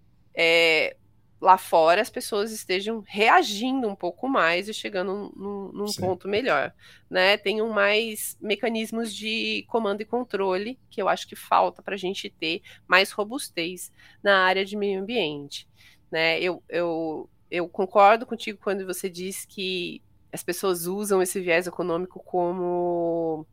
lá fora as pessoas estejam reagindo um pouco mais e chegando num ponto melhor, né? Tenham mais mecanismos de comando e controle, que eu acho que falta para a gente ter mais robustez na área de meio ambiente, né? Eu concordo contigo quando você diz que as pessoas usam esse viés econômico como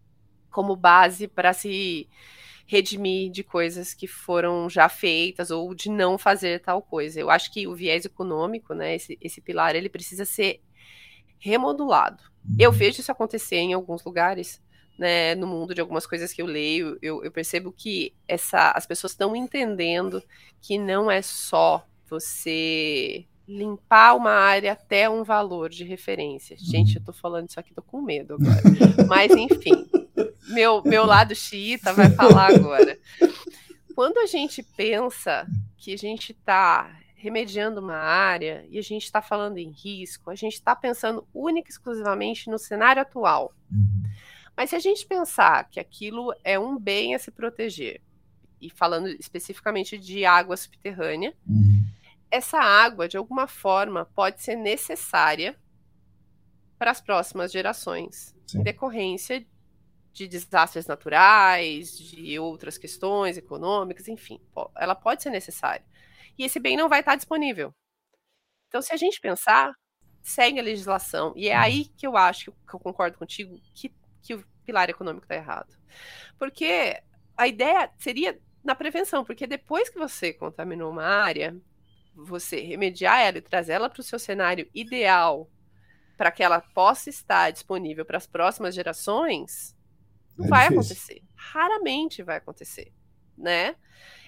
base para se redimir de coisas que foram já feitas ou de não fazer tal coisa. Eu acho que o viés econômico, né, esse pilar, ele precisa ser remodulado. Eu vejo isso acontecer em alguns lugares, né, no mundo, de algumas coisas que eu leio, eu percebo que as pessoas estão entendendo que não é só você limpar uma área até um valor de referência. Gente, eu tô falando isso aqui, tô com medo agora. Mas, enfim, meu lado xiita vai falar agora. Quando a gente pensa que a gente está remediando uma área e a gente está falando em risco, a gente está pensando única e exclusivamente no cenário atual. Mas se a gente pensar que aquilo é um bem a se proteger, e falando especificamente de água subterrânea, essa água, de alguma forma, pode ser necessária para as próximas gerações, em decorrência de desastres naturais, de outras questões econômicas, enfim, ela pode ser necessária. E esse bem não vai estar disponível. Então, se a gente pensar, segue a legislação. E é aí que eu acho que eu concordo contigo que o pilar econômico está errado. Porque a ideia seria na prevenção, porque depois que você contaminou uma área, você remediar ela e trazer ela para o seu cenário ideal, para que ela possa estar disponível para as próximas gerações, não vai acontecer. Raramente vai acontecer, né?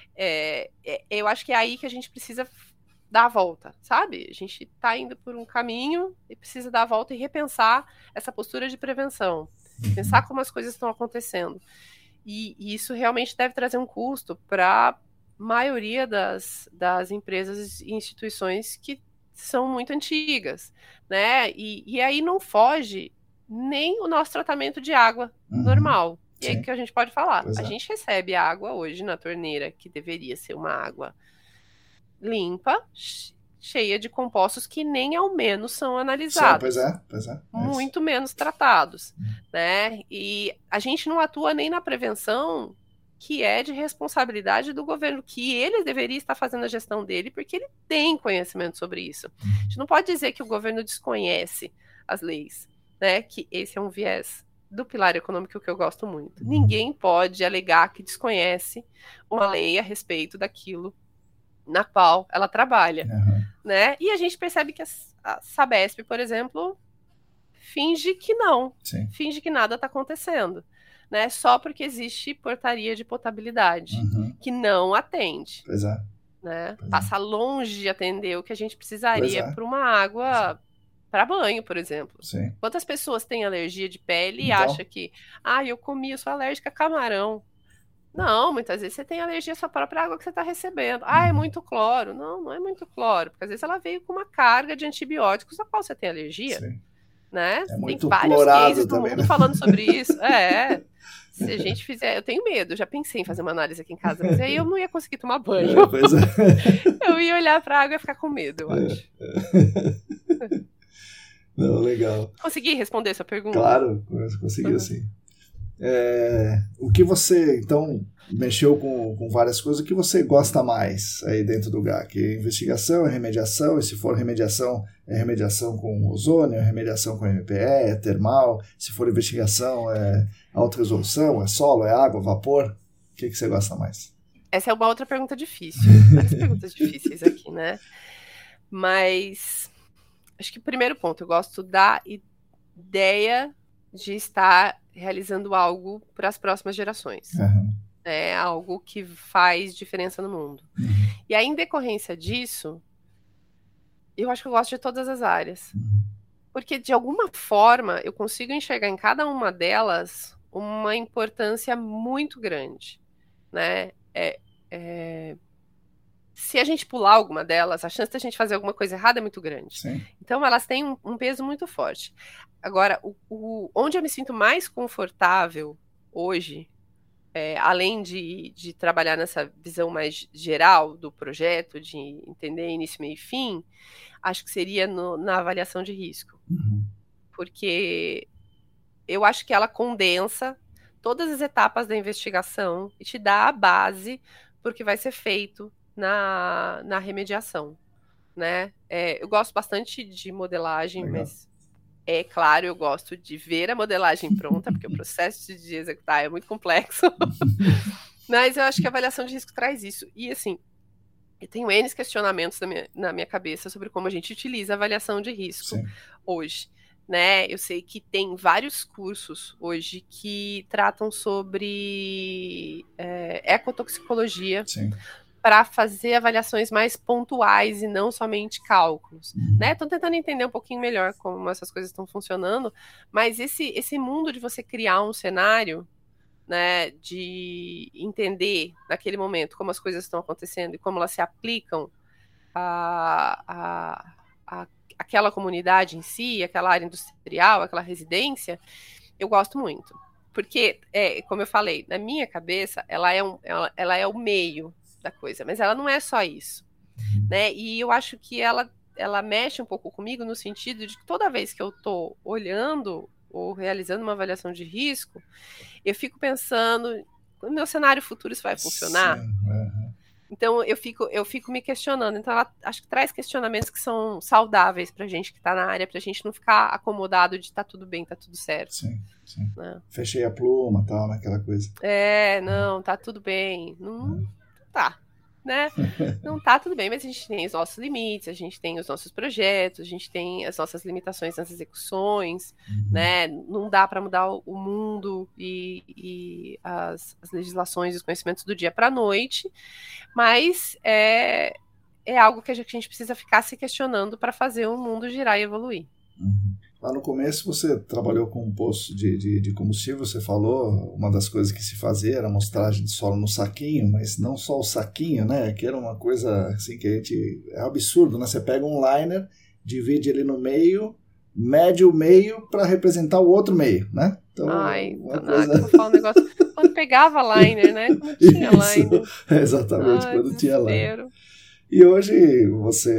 Eu acho que é aí que a gente precisa dar a volta, sabe? A gente está indo por um caminho e precisa dar a volta e repensar essa postura de prevenção. Pensar como as coisas estão acontecendo. E isso realmente deve trazer um custo para a maioria das empresas e instituições que são muito antigas, né? E aí não foge nem o nosso tratamento de água normal. E aí que a gente pode falar. A gente recebe água hoje na torneira, que deveria ser uma água limpa, cheia de compostos que nem ao menos são analisados. Pois é. Muito menos tratados, né? E a gente não atua nem na prevenção, que é de responsabilidade do governo, que ele deveria estar fazendo a gestão dele, porque ele tem conhecimento sobre isso. A gente não pode dizer que o governo desconhece as leis, né? Que esse é um viés do pilar econômico que eu gosto muito. Ninguém pode alegar que desconhece uma lei a respeito daquilo na qual ela trabalha, né? E a gente percebe que a Sabesp, por exemplo, finge que não, finge que nada está acontecendo, né? Só porque existe portaria de potabilidade, que não atende. Né? Passa longe de atender o que a gente precisaria para uma água para banho, por exemplo. Quantas pessoas têm alergia de pele e acham que, eu sou alérgica a camarão. Não, muitas vezes você tem alergia à sua própria água que você está recebendo. É muito cloro. Não é muito cloro, porque às vezes ela veio com uma carga de antibióticos a qual você tem alergia. Né? É muito tem vários cases do mundo também, né? falando sobre isso. Se a gente fizer... Eu tenho medo, já pensei em fazer uma análise aqui em casa, mas aí eu não ia conseguir tomar banho. Eu ia olhar para a água e ficar com medo, eu acho. Não, legal. Consegui responder sua pergunta? Claro, conseguiu sim. O que você, então, mexeu com várias coisas, o que você gosta mais aí dentro do GAC? Investigação, remediação, e se for remediação, é remediação com ozônio, é remediação com MPE, é termal, se for investigação, é alta resolução, é solo, é água, vapor, o que você gosta mais? Essa é uma outra pergunta difícil, várias perguntas difíceis aqui, né? Mas acho que o primeiro ponto, eu gosto da ideia de estar realizando algo para as próximas gerações. É algo que faz diferença no mundo. E aí, em decorrência disso, eu acho que eu gosto de todas as áreas. Porque, de alguma forma, eu consigo enxergar em cada uma delas uma importância muito grande. Né? Se a gente pular alguma delas, a chance de a gente fazer alguma coisa errada é muito grande. Então, elas têm um peso muito forte. Agora, onde eu me sinto mais confortável hoje, além de trabalhar nessa visão mais geral do projeto, de entender início, meio e fim, acho que seria na avaliação de risco. Porque eu acho que ela condensa todas as etapas da investigação e te dá a base para o que vai ser feito na remediação. Né? Eu gosto bastante de modelagem, mas claro, eu gosto de ver a modelagem pronta, porque o processo de executar é muito complexo. Mas eu acho que a avaliação de risco traz isso. E, assim, eu tenho N questionamentos na minha cabeça sobre como a gente utiliza a avaliação de risco hoje. Né? Eu sei que tem vários cursos hoje que tratam sobre ecotoxicologia, para fazer avaliações mais pontuais e não somente cálculos. Né? Estou tentando entender um pouquinho melhor como essas coisas estão funcionando, mas esse mundo de você criar um cenário, né, de entender naquele momento como as coisas estão acontecendo e como elas se aplicam àquela comunidade em si, aquela área industrial, aquela residência, eu gosto muito. Porque, como eu falei, na minha cabeça, ela é o meio da coisa, mas ela não é só isso, né? E eu acho que ela mexe um pouco comigo no sentido de que toda vez que eu estou olhando ou realizando uma avaliação de risco, eu fico pensando, no meu cenário futuro isso vai funcionar? Então eu fico me questionando. Então ela acho que traz questionamentos que são saudáveis pra gente que tá na área, pra gente não ficar acomodado de tá tudo bem, tá tudo certo. Sim. Né? Fechei a pluma, tal, naquela coisa. Não, tá tudo bem. Não tá, né? Não tá tudo bem, mas a gente tem os nossos limites, a gente tem os nossos projetos, a gente tem as nossas limitações nas execuções, né? Não dá para mudar o mundo e as legislações e os conhecimentos do dia para a noite, mas é algo que a gente precisa ficar se questionando para fazer o mundo girar e evoluir. Lá no começo você trabalhou com um poço de combustível, você falou, uma das coisas que se fazia era amostragem de solo no saquinho, mas não só o saquinho, né, que era uma coisa assim que a gente, é absurdo, né, você pega um liner, divide ele no meio, mede o meio para representar o outro meio, né? Então, vou falar um negócio, quando pegava liner, né, quando tinha liner. Exatamente, quando tinha liner. E hoje você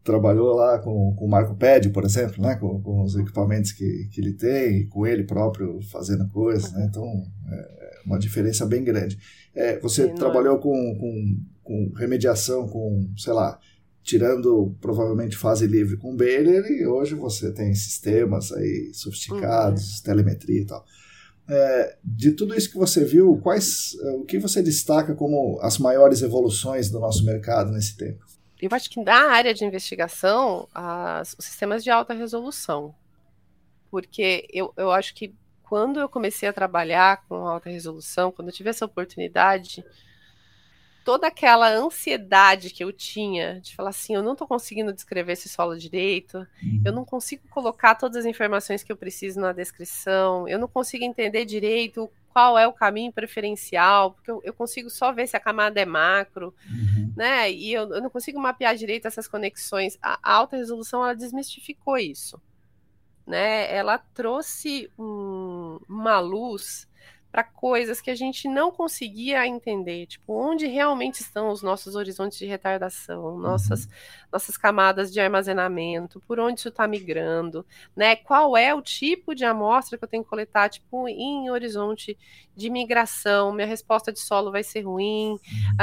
trabalhou lá com o Marco Pede, por exemplo, né? Com os equipamentos que ele tem, com ele próprio fazendo coisas, né? Então, é uma diferença bem grande. Você trabalhou com remediação, com, sei lá, tirando provavelmente fase livre com Baylor, e hoje você tem sistemas aí sofisticados, telemetria e tal. De tudo isso que você viu, o que você destaca como as maiores evoluções do nosso mercado nesse tempo? Eu acho que na área de investigação, os sistemas de alta resolução, porque eu acho que quando eu comecei a trabalhar com alta resolução, quando eu tive essa oportunidade, toda aquela ansiedade que eu tinha de falar assim, eu não estou conseguindo descrever esse solo direito, eu não consigo colocar todas as informações que eu preciso na descrição, eu não consigo entender direito qual é o caminho preferencial, porque eu consigo só ver se a camada é macro, né? E eu não consigo mapear direito essas conexões. A alta resolução, ela desmistificou isso, né? Ela trouxe uma luz para coisas que a gente não conseguia entender, tipo, onde realmente estão os nossos horizontes de retardação, nossas camadas de armazenamento, por onde isso está migrando, né? Qual é o tipo de amostra que eu tenho que coletar, tipo, em horizonte de migração, minha resposta de solo vai ser ruim,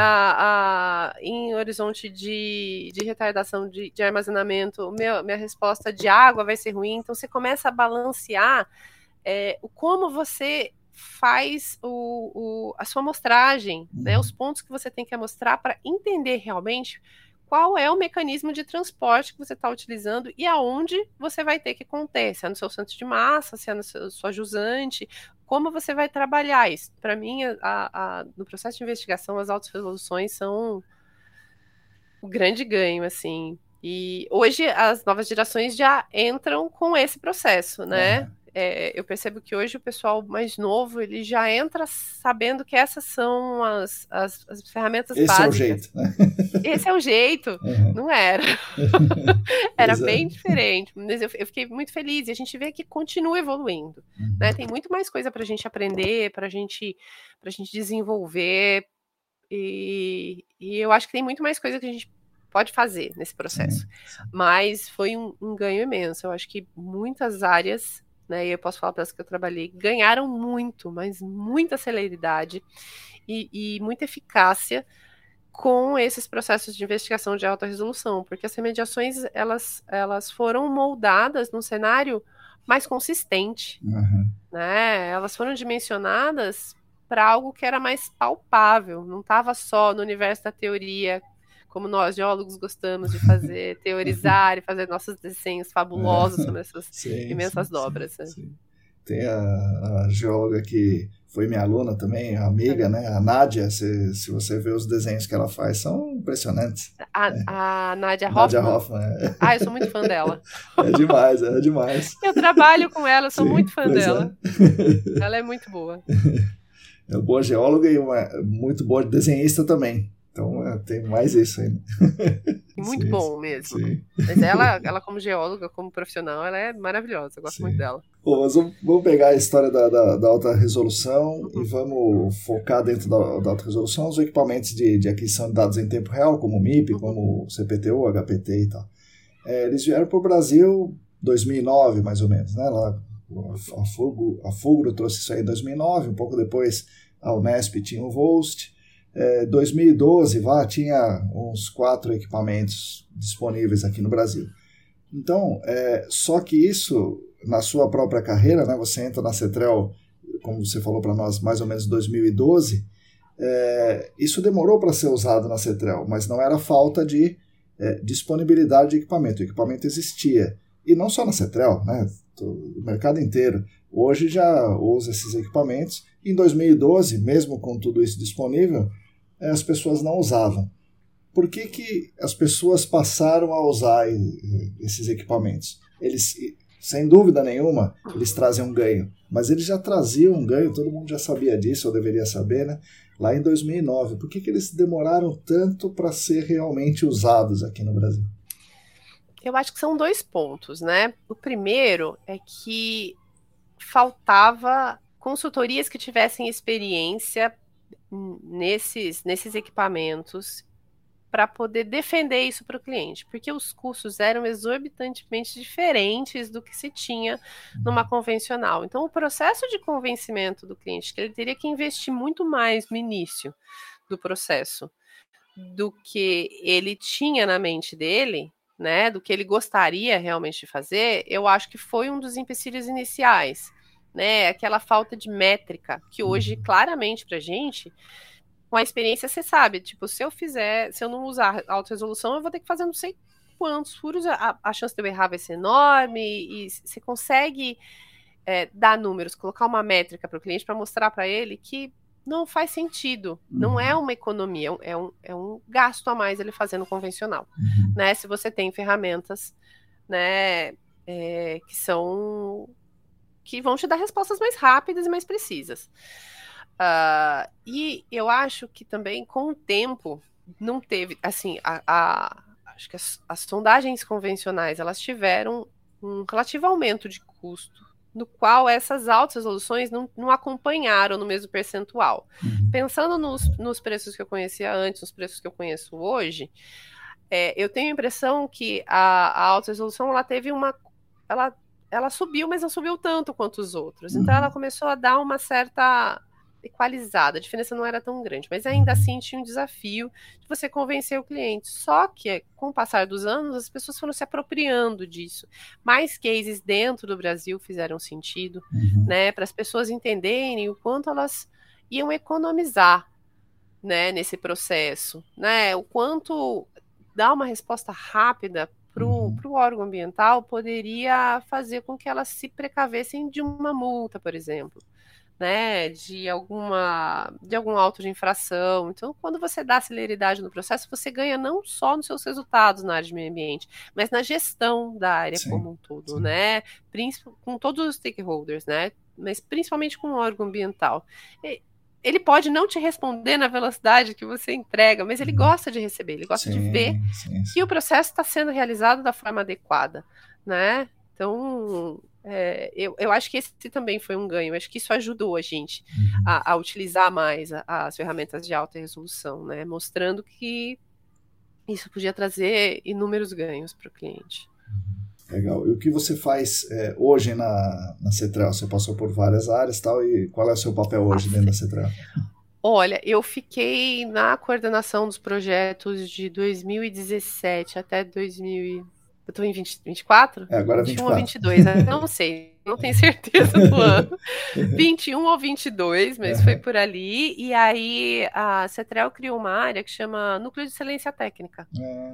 em horizonte de retardação de armazenamento, minha resposta de água vai ser ruim, então você começa a balancear como você faz a sua amostragem, né, os pontos que você tem que amostrar para entender realmente qual é o mecanismo de transporte que você está utilizando e aonde você vai ter que conter, se é no seu centro de massa, se é na sua jusante, como você vai trabalhar isso. Para mim, no processo de investigação, as altas resoluções são o grande ganho, assim. E hoje as novas gerações já entram com esse processo, né? Eu percebo que hoje o pessoal mais novo, ele já entra sabendo que essas são as ferramentas básicas. Esse é o jeito, né? Esse é o jeito. Não era. Era bem diferente. Mas eu fiquei muito feliz. E a gente vê que continua evoluindo. Né? Tem muito mais coisa para a gente aprender, para a gente desenvolver. E eu acho que tem muito mais coisa que a gente pode fazer nesse processo. Mas foi um ganho imenso. Eu acho que muitas áreas, né, e eu posso falar para as que eu trabalhei, ganharam muito, mas muita celeridade e muita eficácia com esses processos de investigação de alta resolução, porque as remediações, elas foram moldadas num cenário mais consistente, né? Elas foram dimensionadas para algo que era mais palpável, não estava só no universo da teoria, como nós, geólogos, gostamos de fazer, teorizar e fazer nossos desenhos fabulosos sobre essas imensas dobras. Sim. Tem a geóloga que foi minha aluna também, a amiga, né? A Nádia, se você vê os desenhos que ela faz, são impressionantes. A Nádia Hoffman? Nádia Hoffman, eu sou muito fã dela. É demais. Eu trabalho com ela, eu sou muito fã dela. Ela é muito boa. É uma boa geóloga e uma muito boa desenhista também. Então, tem mais isso ainda. Muito bom mesmo. Mas ela como geóloga, como profissional, ela é maravilhosa. Eu gosto muito dela. Bom, mas vamos pegar a história da alta resolução e vamos focar dentro da alta resolução os equipamentos de aquisição de dados em tempo real, como o MIP, como o CPTU, HPT e tal. Eles vieram para o Brasil em 2009, mais ou menos, né? Lá, a Fulgro trouxe isso aí em 2009, um pouco depois a Unesp tinha o VOST. 2012 tinha uns 4 equipamentos disponíveis aqui no Brasil. Então, só que isso, na sua própria carreira, né, você entra na Cetrel, como você falou para nós, mais ou menos em 2012, isso demorou para ser usado na Cetrel, mas não era falta de disponibilidade de equipamento. O equipamento existia. E não só na Cetrel, né, o mercado inteiro. Hoje já usa esses equipamentos. Em 2012, mesmo com tudo isso disponível, as pessoas não usavam. Por que as pessoas passaram a usar esses equipamentos? Eles, sem dúvida nenhuma, eles trazem um ganho. Mas eles já traziam um ganho, todo mundo já sabia disso, ou deveria saber, né? Lá em 2009. Por que eles demoraram tanto para ser realmente usados aqui no Brasil? Eu acho que são 2 pontos, né? O primeiro é que faltava consultorias que tivessem experiência nesses equipamentos para poder defender isso para o cliente, porque os custos eram exorbitantemente diferentes do que se tinha numa convencional. Então, o processo de convencimento do cliente, que ele teria que investir muito mais no início do processo do que ele tinha na mente dele, né, do que ele gostaria realmente de fazer, eu acho que foi um dos empecilhos iniciais, né, aquela falta de métrica, que hoje, claramente, para a gente, com a experiência, você sabe, tipo, se eu não usar alta resolução, eu vou ter que fazer não sei quantos furos, a chance de eu errar vai ser enorme, e você consegue dar números, colocar uma métrica para o cliente para mostrar para ele que não faz sentido, não é uma economia, é um gasto a mais ele fazendo convencional, né? Se você tem ferramentas, né, que vão te dar respostas mais rápidas e mais precisas. E eu acho que também, com o tempo, não teve, assim, acho que as sondagens convencionais, elas tiveram um relativo aumento de custo, no qual essas altas resoluções não acompanharam no mesmo percentual. Pensando nos preços que eu conhecia antes, nos preços que eu conheço hoje, eu tenho a impressão que a alta resolução, ela teve ela subiu, mas não subiu tanto quanto os outros. Então ela começou a dar uma certa equalizada, a diferença não era tão grande, mas ainda assim tinha um desafio de você convencer o cliente. Só que, com o passar dos anos, as pessoas foram se apropriando disso. Mais cases dentro do Brasil fizeram sentido, né, para as pessoas entenderem o quanto elas iam economizar, né, nesse processo, né, o quanto dar uma resposta rápida para o órgão ambiental poderia fazer com que elas se precavessem de uma multa, por exemplo, né, de algum auto de infração. Então, quando você dá celeridade no processo, você ganha não só nos seus resultados na área de meio ambiente, mas na gestão da área como um todo, né, com todos os stakeholders, né, mas principalmente com o órgão ambiental. Ele pode não te responder na velocidade que você entrega, mas ele gosta de receber, ele gosta de ver que o processo está sendo realizado da forma adequada, né? Então, eu acho que esse também foi um ganho. Eu acho que isso ajudou a gente a utilizar mais as ferramentas de alta resolução, né? Mostrando que isso podia trazer inúmeros ganhos para o cliente. Legal. E o que você faz hoje na Cetrel? Você passou por várias áreas e tal, e qual é o seu papel hoje dentro da Cetrel? Olha, eu fiquei na coordenação dos projetos de 2017 até 2000. Eu estou em 24? Agora 21 24. ou 22, não sei, não tenho certeza do ano. 21 ou 22, mas foi por ali. E aí a Cetrel criou uma área que chama Núcleo de Excelência Técnica.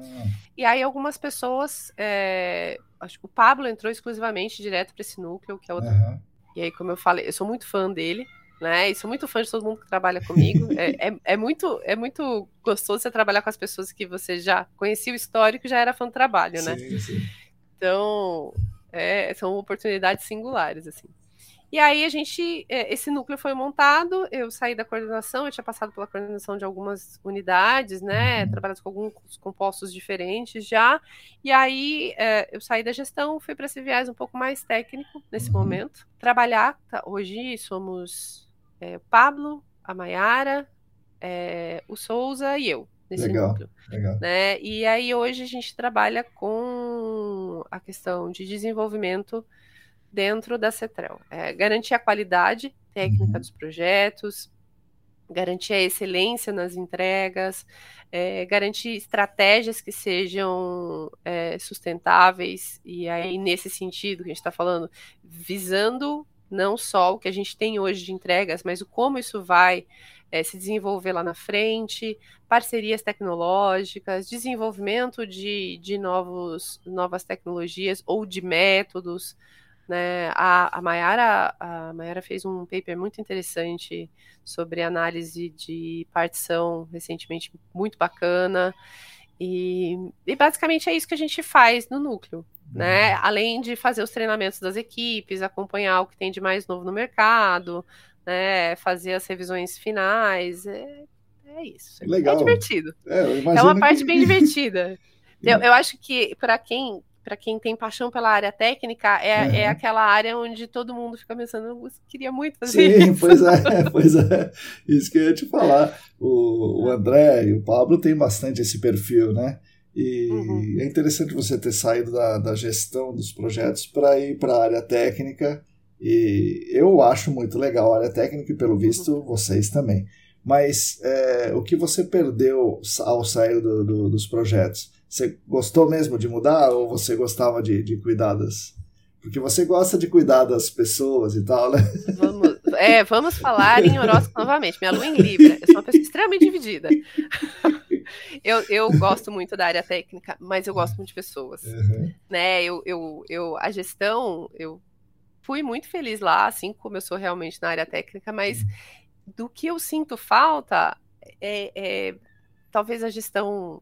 E aí algumas pessoas, acho que o Pablo entrou exclusivamente direto para esse núcleo, que é outro. E aí, como eu falei, eu sou muito fã dele, né? E sou muito fã de todo mundo que trabalha comigo. É muito gostoso você trabalhar com as pessoas que você já conhecia o histórico e já era fã do trabalho, né? Sim. Então, são oportunidades singulares, assim. E aí esse núcleo foi montado, eu saí da coordenação, eu tinha passado pela coordenação de algumas unidades, né, trabalhado com alguns compostos diferentes já, e aí eu saí da gestão, fui para esse viés um pouco mais técnico nesse momento, trabalhar, hoje somos o Pablo, a Maiara, o Souza e eu, nesse núcleo. Legal. Né? E aí hoje a gente trabalha com a questão de desenvolvimento dentro da Cetrel. Garantir a qualidade técnica dos projetos, garantir a excelência nas entregas, garantir estratégias que sejam sustentáveis, e aí nesse sentido que a gente está falando, visando não só o que a gente tem hoje de entregas, mas o como isso vai se desenvolver lá na frente, parcerias tecnológicas, desenvolvimento de novas tecnologias ou de métodos, né? A Maiara fez um paper muito interessante sobre análise de partição recentemente, muito bacana, e basicamente é isso que a gente faz no núcleo, né? Além de fazer os treinamentos das equipes, acompanhar o que tem de mais novo no mercado, né? Fazer as revisões finais, é isso. Legal. É divertido. Eu é uma parte bem divertida. Eu acho que para quem para quem tem paixão pela área técnica, é aquela área onde todo mundo fica pensando, eu queria muito fazer Sim, isso. pois é, isso que eu ia te falar. O André e o Pablo têm bastante esse perfil, né? E é interessante você ter saído da gestão dos projetos para ir para a área técnica, e eu acho muito legal a área técnica e, pelo visto, vocês também. Mas o que você perdeu ao sair dos projetos? Você gostou mesmo de mudar ou você gostava de cuidar das... Porque você gosta de cuidar das pessoas e tal, né? Vamos falar em horóscopo novamente. Minha lua em Libra. Eu sou uma pessoa extremamente dividida. Eu gosto muito da área técnica, mas eu gosto muito de pessoas. Né? A gestão, eu fui muito feliz lá, assim como eu sou realmente na área técnica, mas do que eu sinto falta talvez a gestão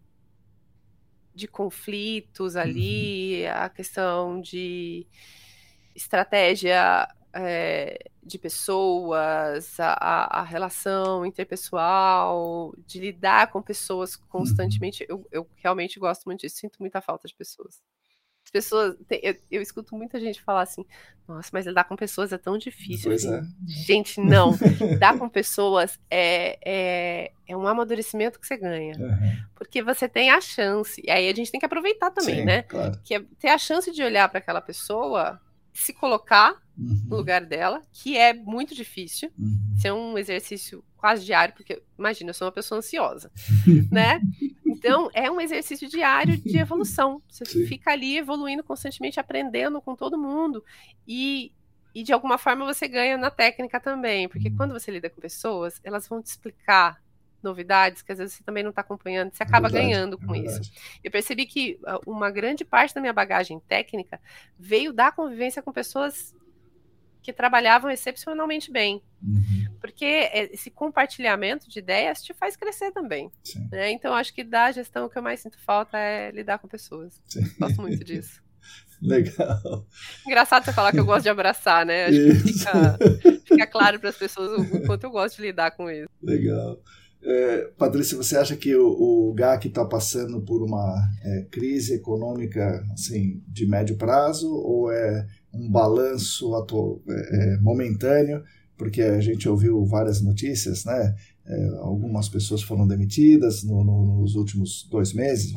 de conflitos ali, a questão de estratégia de pessoas, a relação interpessoal, de lidar com pessoas constantemente. Eu realmente gosto muito disso, sinto muita falta de pessoas. As pessoas, eu escuto muita gente falar assim, nossa, mas lidar com pessoas é tão difícil. Pois assim, gente, não. Lidar com pessoas é um amadurecimento que você ganha. Porque você tem a chance, e aí a gente tem que aproveitar também, sim, né? Claro. Que é ter a chance de olhar para aquela pessoa, se colocar no lugar dela, que é muito difícil. Isso é um exercício quase diário, porque, imagina, eu sou uma pessoa ansiosa, né? Então, é um exercício diário de evolução. Você fica ali evoluindo constantemente, aprendendo com todo mundo. E de alguma forma você ganha na técnica também, porque quando você lida com pessoas, elas vão te explicar novidades que às vezes você também não está acompanhando, você acaba ganhando com isso. Eu percebi que uma grande parte da minha bagagem técnica veio da convivência com pessoas que trabalhavam excepcionalmente bem. Porque esse compartilhamento de ideias te faz crescer também. Né? Então, acho que da gestão o que eu mais sinto falta é lidar com pessoas. Gosto muito disso. Legal. Engraçado você falar que eu gosto de abraçar, né? Acho que fica claro para as pessoas o quanto eu gosto de lidar com isso. Legal. Patrícia, você acha que o GAC está passando por uma crise econômica assim, de médio prazo ou é um balanço momentâneo? Porque a gente ouviu várias notícias, né? Algumas pessoas foram demitidas nos últimos 2 meses,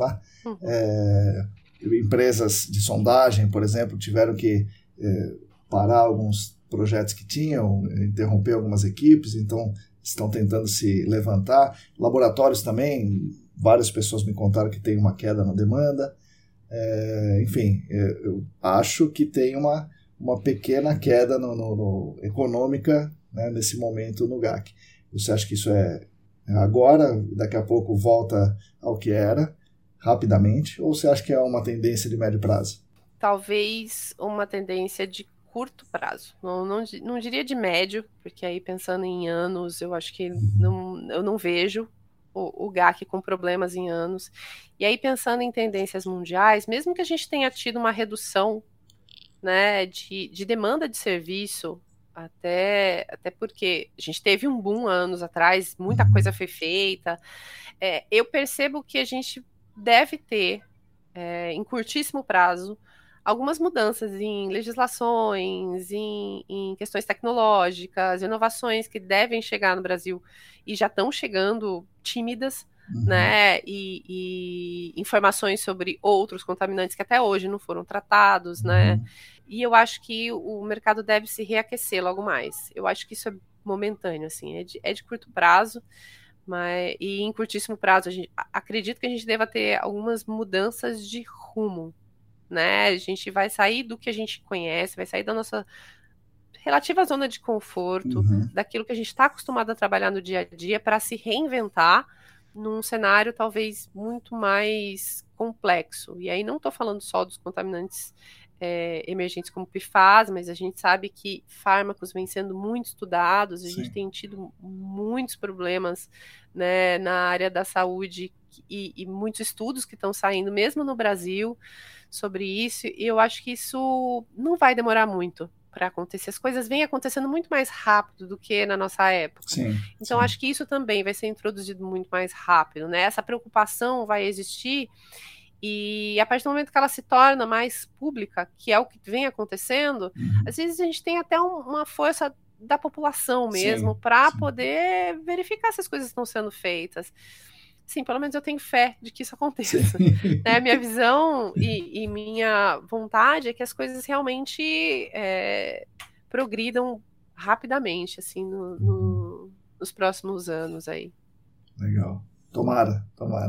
empresas de sondagem, por exemplo, tiveram que parar alguns projetos que tinham, interromper algumas equipes, então estão tentando se levantar. Laboratórios também, várias pessoas me contaram que tem uma queda na demanda. Enfim, eu acho que tem uma pequena queda econômica, né, nesse momento no GAC. Você acha que isso é agora, daqui a pouco volta ao que era, rapidamente, ou você acha que é uma tendência de médio prazo? Talvez uma tendência de curto prazo. Não diria de médio, porque aí pensando em anos, eu acho que eu não vejo o GAC com problemas em anos. E aí pensando em tendências mundiais, mesmo que a gente tenha tido uma redução, né, de demanda de serviço, até porque a gente teve um boom anos atrás, muita coisa foi feita, eu percebo que a gente deve ter, em curtíssimo prazo, algumas mudanças em legislações, em questões tecnológicas, inovações que devem chegar no Brasil e já estão chegando tímidas, né? E informações sobre outros contaminantes que até hoje não foram tratados, né? E eu acho que o mercado deve se reaquecer logo mais. Eu acho que isso é momentâneo, assim, é de curto prazo. E em curtíssimo prazo, acredito que a gente deva ter algumas mudanças de rumo, né? A gente vai sair do que a gente conhece, vai sair da nossa relativa zona de conforto, daquilo que a gente está acostumado a trabalhar no dia a dia, para se reinventar num cenário talvez muito mais complexo. E aí não estou falando só dos contaminantes emergentes como PFAS, mas a gente sabe que fármacos vêm sendo muito estudados, a gente tem tido muitos problemas, né, na área da saúde e muitos estudos que estão saindo, mesmo no Brasil, sobre isso, e eu acho que isso não vai demorar muito para acontecer. As coisas vêm acontecendo muito mais rápido do que na nossa época. Então, acho que isso também vai ser introduzido muito mais rápido, né? Essa preocupação vai existir E a partir do momento que ela se torna mais pública, que é o que vem acontecendo, às vezes a gente tem até uma força da população mesmo para poder verificar se as coisas estão sendo feitas. Sim, pelo menos eu tenho fé de que isso aconteça. Né? Minha visão e minha vontade é que as coisas realmente progridam rapidamente, assim, nos próximos anos aí. Legal. Tomara.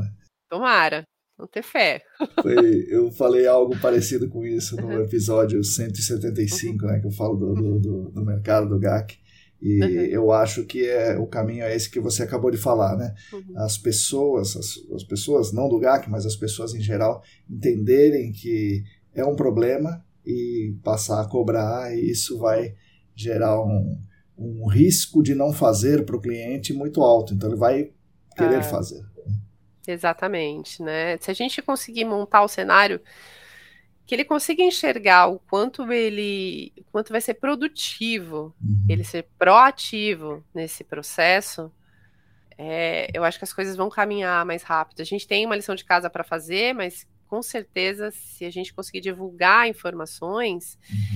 Vamos ter fé. Eu falei algo parecido com isso no episódio 175, né, que eu falo do mercado do GAC. E eu acho que o caminho é esse que você acabou de falar, né? As pessoas, não do GAC, mas as pessoas em geral, entenderem que é um problema e passar a cobrar, e isso vai gerar um risco de não fazer para o cliente muito alto. Então ele vai querer fazer. Exatamente, né? Se a gente conseguir montar o cenário que ele consiga enxergar o quanto vai ser produtivo, ele ser proativo nesse processo, eu acho que as coisas vão caminhar mais rápido. A gente tem uma lição de casa para fazer, mas com certeza, se a gente conseguir divulgar informações,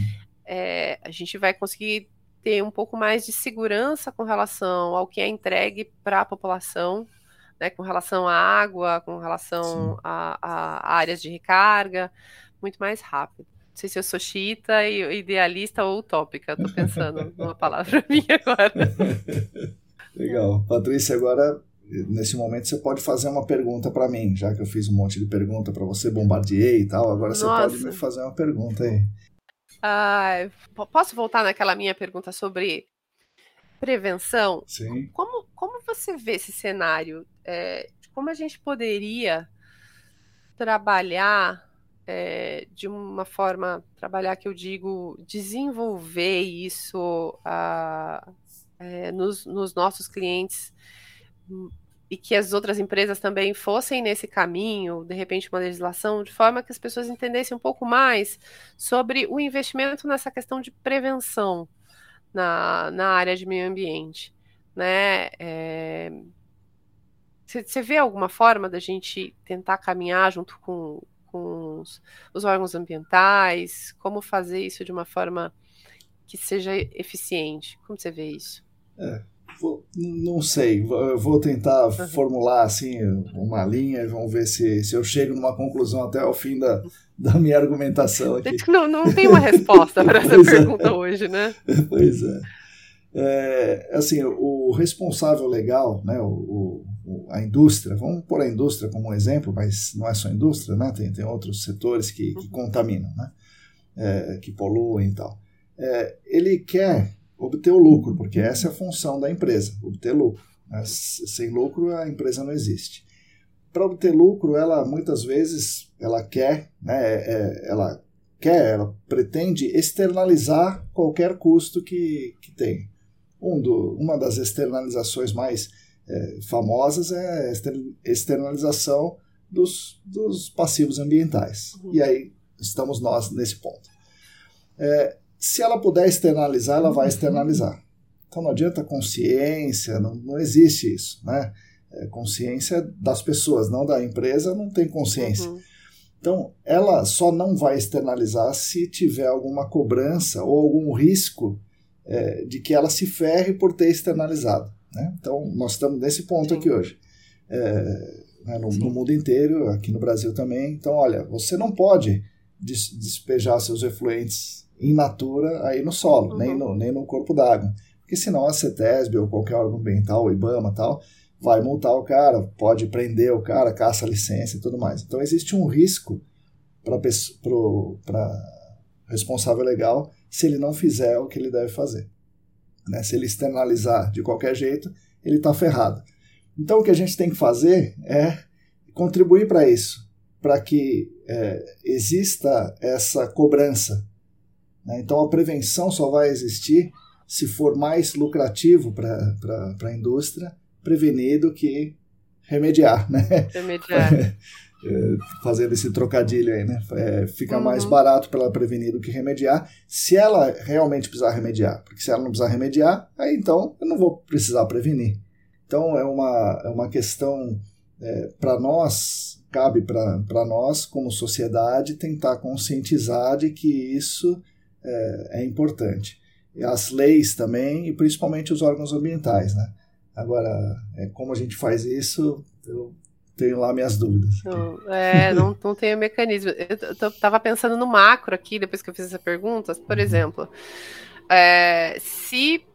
a gente vai conseguir ter um pouco mais de segurança com relação ao que é entregue para a população, né, com relação à água, com relação a áreas de recarga, muito mais rápido. Não sei se eu sou xiita, idealista ou utópica. Eu tô pensando numa palavra minha agora. Legal. Patrícia, agora, nesse momento, você pode fazer uma pergunta para mim, já que eu fiz um monte de pergunta para você, bombardeei e tal. Agora você pode me fazer uma pergunta aí. Posso voltar naquela minha pergunta sobre prevenção? Sim. Como você vê esse cenário? Como a gente poderia trabalhar de uma forma, que eu digo, desenvolver isso nos nossos clientes, e que as outras empresas também fossem nesse caminho, de repente uma legislação, de forma que as pessoas entendessem um pouco mais sobre o investimento nessa questão de prevenção na área de meio ambiente, né? Você vê alguma forma da gente tentar caminhar junto com os órgãos ambientais? Como fazer isso de uma forma que seja eficiente? Como você vê isso? Não sei, eu vou tentar formular assim uma linha, vamos ver se eu chego numa conclusão até o fim da minha argumentação aqui. Não tem uma resposta para essa pergunta hoje, né? Pois assim, o responsável legal, né, a indústria, vamos pôr a indústria como um exemplo, mas não é só a indústria, né, tem outros setores que contaminam, né, que poluem e tal. Ele quer obter o lucro, porque essa é a função da empresa, obter lucro. Sem lucro a empresa não existe. Para obter lucro, ela muitas vezes quer, né, ela pretende externalizar qualquer custo que tem. Uma das externalizações mais famosas é a externalização dos passivos ambientais. E aí estamos nós nesse ponto. Se ela puder externalizar, ela vai externalizar. Então não adianta consciência, não existe isso, né? Consciência das pessoas, não da empresa, não tem consciência. Então ela só não vai externalizar se tiver alguma cobrança ou algum risco de que ela se ferre por ter externalizado, né? Então nós estamos nesse ponto aqui hoje. No mundo inteiro, aqui no Brasil também. Então, olha, você não pode despejar seus efluentes in natura aí no solo, nem no corpo d'água, porque senão a CETESB ou qualquer órgão ambiental, o IBAMA tal, vai multar o cara, pode prender o cara, caça a licença e tudo mais. Então existe um risco para responsável legal se ele não fizer o que ele deve fazer, né? Se ele externalizar de qualquer jeito, ele está ferrado. Então o que a gente tem que fazer é contribuir para isso, para que exista essa cobrança, né? Então a prevenção só vai existir se for mais lucrativo para a indústria prevenir do que remediar, né? Remediar. Fazendo esse trocadilho aí, né? Fica mais barato para ela prevenir do que remediar, se ela realmente precisar remediar. Porque se ela não precisar remediar, aí então eu não vou precisar prevenir. Então é uma questão para nós cabe para nós, como sociedade, tentar conscientizar de que isso é importante. E as leis também, e principalmente os órgãos ambientais, né? Agora, como a gente faz isso, eu tenho lá minhas dúvidas. Não tem o mecanismo. Eu estava pensando no macro aqui, depois que eu fiz essa pergunta. Por exemplo, se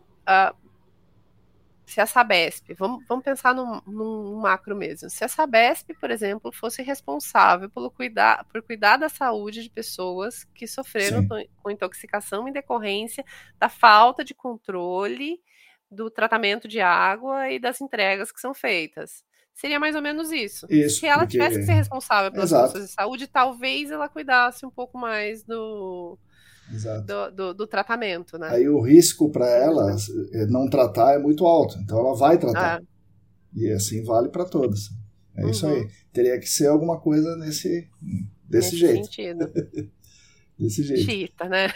a Sabesp, vamos pensar num macro mesmo, se a Sabesp, por exemplo, fosse responsável por cuidar da saúde de pessoas que sofreram com intoxicação em decorrência da falta de controle do tratamento de água e das entregas que são feitas. Seria mais ou menos isso. Se ela tivesse que ser responsável pelas condições de saúde, talvez ela cuidasse um pouco mais do tratamento, né? Aí o risco para ela não tratar é muito alto, então ela vai tratar. E assim vale para todas. É isso aí. Teria que ser alguma coisa desse jeito. Sentido. Desse jeito. Chita, né?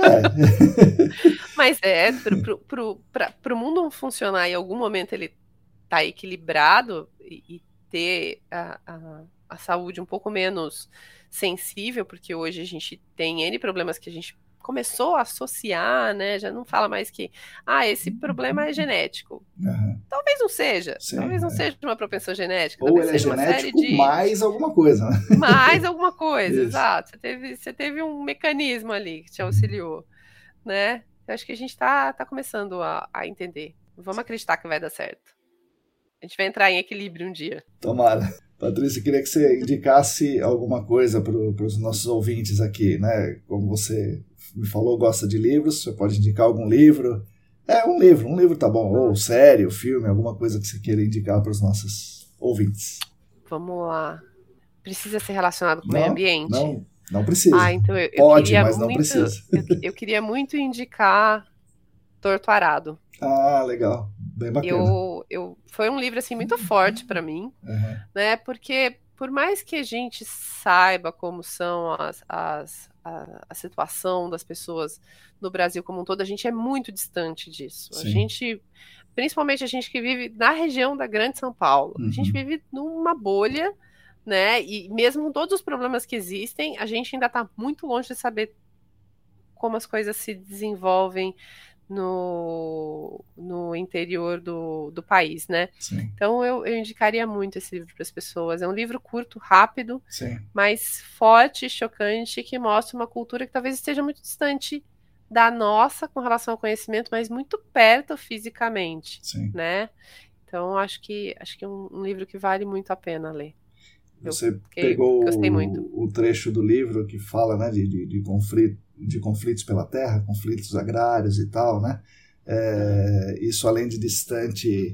Mas para o mundo funcionar e em algum momento ele tá equilibrado e ter a saúde um pouco menos sensível, porque hoje a gente tem N problemas que a gente começou a associar, né? Já não fala mais que esse problema é genético. Talvez não seja. Talvez não seja uma propensão genética. Ou ele é genético mais alguma coisa, né? Mais alguma coisa, exato. Você teve um mecanismo ali que te auxiliou, né? Eu acho que a gente tá começando a entender. Vamos acreditar que vai dar certo. A gente vai entrar em equilíbrio um dia. Tomara. Patrícia, queria que você indicasse alguma coisa para os nossos ouvintes aqui, né? Como você me falou, gosta de livros, você pode indicar algum livro. Um livro tá bom. Ou série, ou filme, alguma coisa que você queira indicar para os nossos ouvintes. Vamos lá. Precisa ser relacionado com o meio ambiente? Não precisa. Então pode, mas não precisa. Eu queria muito indicar Torto Arado. Legal. Bem bacana. Foi um livro assim muito forte para mim, né? Porque por mais que a gente saiba como são a situação das pessoas no Brasil como um todo, a gente é muito distante disso. A gente, principalmente a gente que vive na região da Grande São Paulo, a gente vive numa bolha, né? E mesmo com todos os problemas que existem, a gente ainda está muito longe de saber como as coisas se desenvolvem no interior do país, né? Então eu indicaria muito esse livro para as pessoas. É um livro curto, rápido, mas forte, chocante, que mostra uma cultura que talvez esteja muito distante da nossa com relação ao conhecimento, mas muito perto fisicamente, né? Então acho que é um livro que vale muito a pena ler. Você pegou o trecho do livro que fala, né, de conflitos pela terra, conflitos agrários e tal, né? Isso além de distante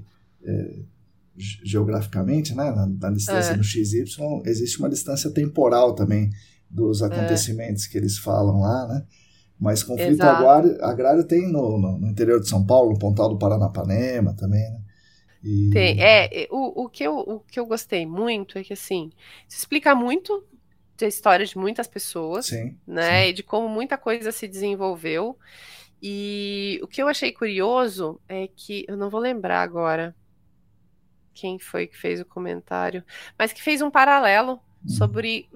geograficamente, né, na distância no XY, existe uma distância temporal também dos acontecimentos que eles falam lá, né? Mas conflito agrário tem no interior de São Paulo, no Pontal do Paranapanema também, né? Tem. O que eu gostei muito é que, assim, se explica muito da história de muitas pessoas, né? E de como muita coisa se desenvolveu. E o que eu achei curioso é que, eu não vou lembrar agora quem foi que fez o comentário, mas que fez um paralelo sobre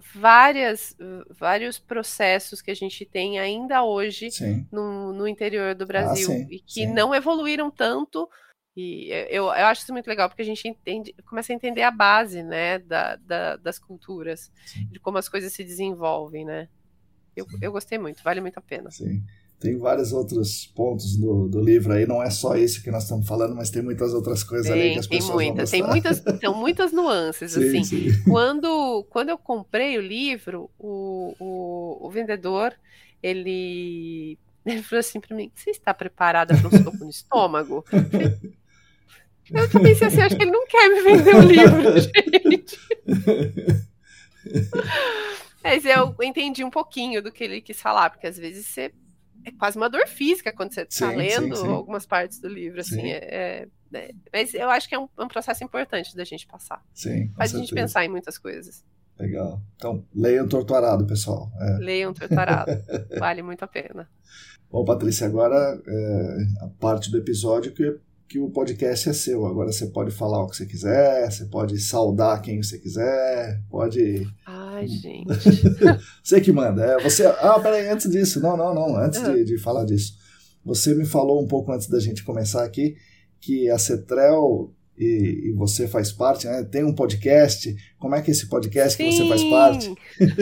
vários processos que a gente tem ainda hoje no interior do Brasil e que não evoluíram tanto. E eu acho isso muito legal, porque a gente começa a entender a base, né, das culturas, de como as coisas se desenvolvem, né? Eu gostei muito, vale muito a pena. Tem vários outros pontos do livro aí, não é só isso que nós estamos falando, mas tem muitas outras coisas ali que as pessoas vão gostar. Tem muitas nuances, assim. Quando eu comprei o livro, o vendedor, ele falou assim para mim: você está preparada para um soco no estômago? Eu pensei assim, acho que ele não quer me vender o livro, gente. Mas eu entendi um pouquinho do que ele quis falar, porque às vezes é quase uma dor física quando você está lendo algumas partes do livro, assim, mas eu acho que é um processo importante da gente passar. Faz a gente pensar em muitas coisas. Legal. Então, leiam Torto Arado, pessoal. Leiam Torto Arado. Vale muito a pena. Bom, Patrícia, agora a parte do episódio que que o podcast é seu. Agora você pode falar o que você quiser, você pode saudar quem você quiser, pode... Ai, gente. Você que manda. Você... peraí, antes disso. Não. Antes de falar disso. Você me falou um pouco antes da gente começar aqui que a Cetrel e você faz parte, né? Tem um podcast. Como é que é esse podcast que você faz parte?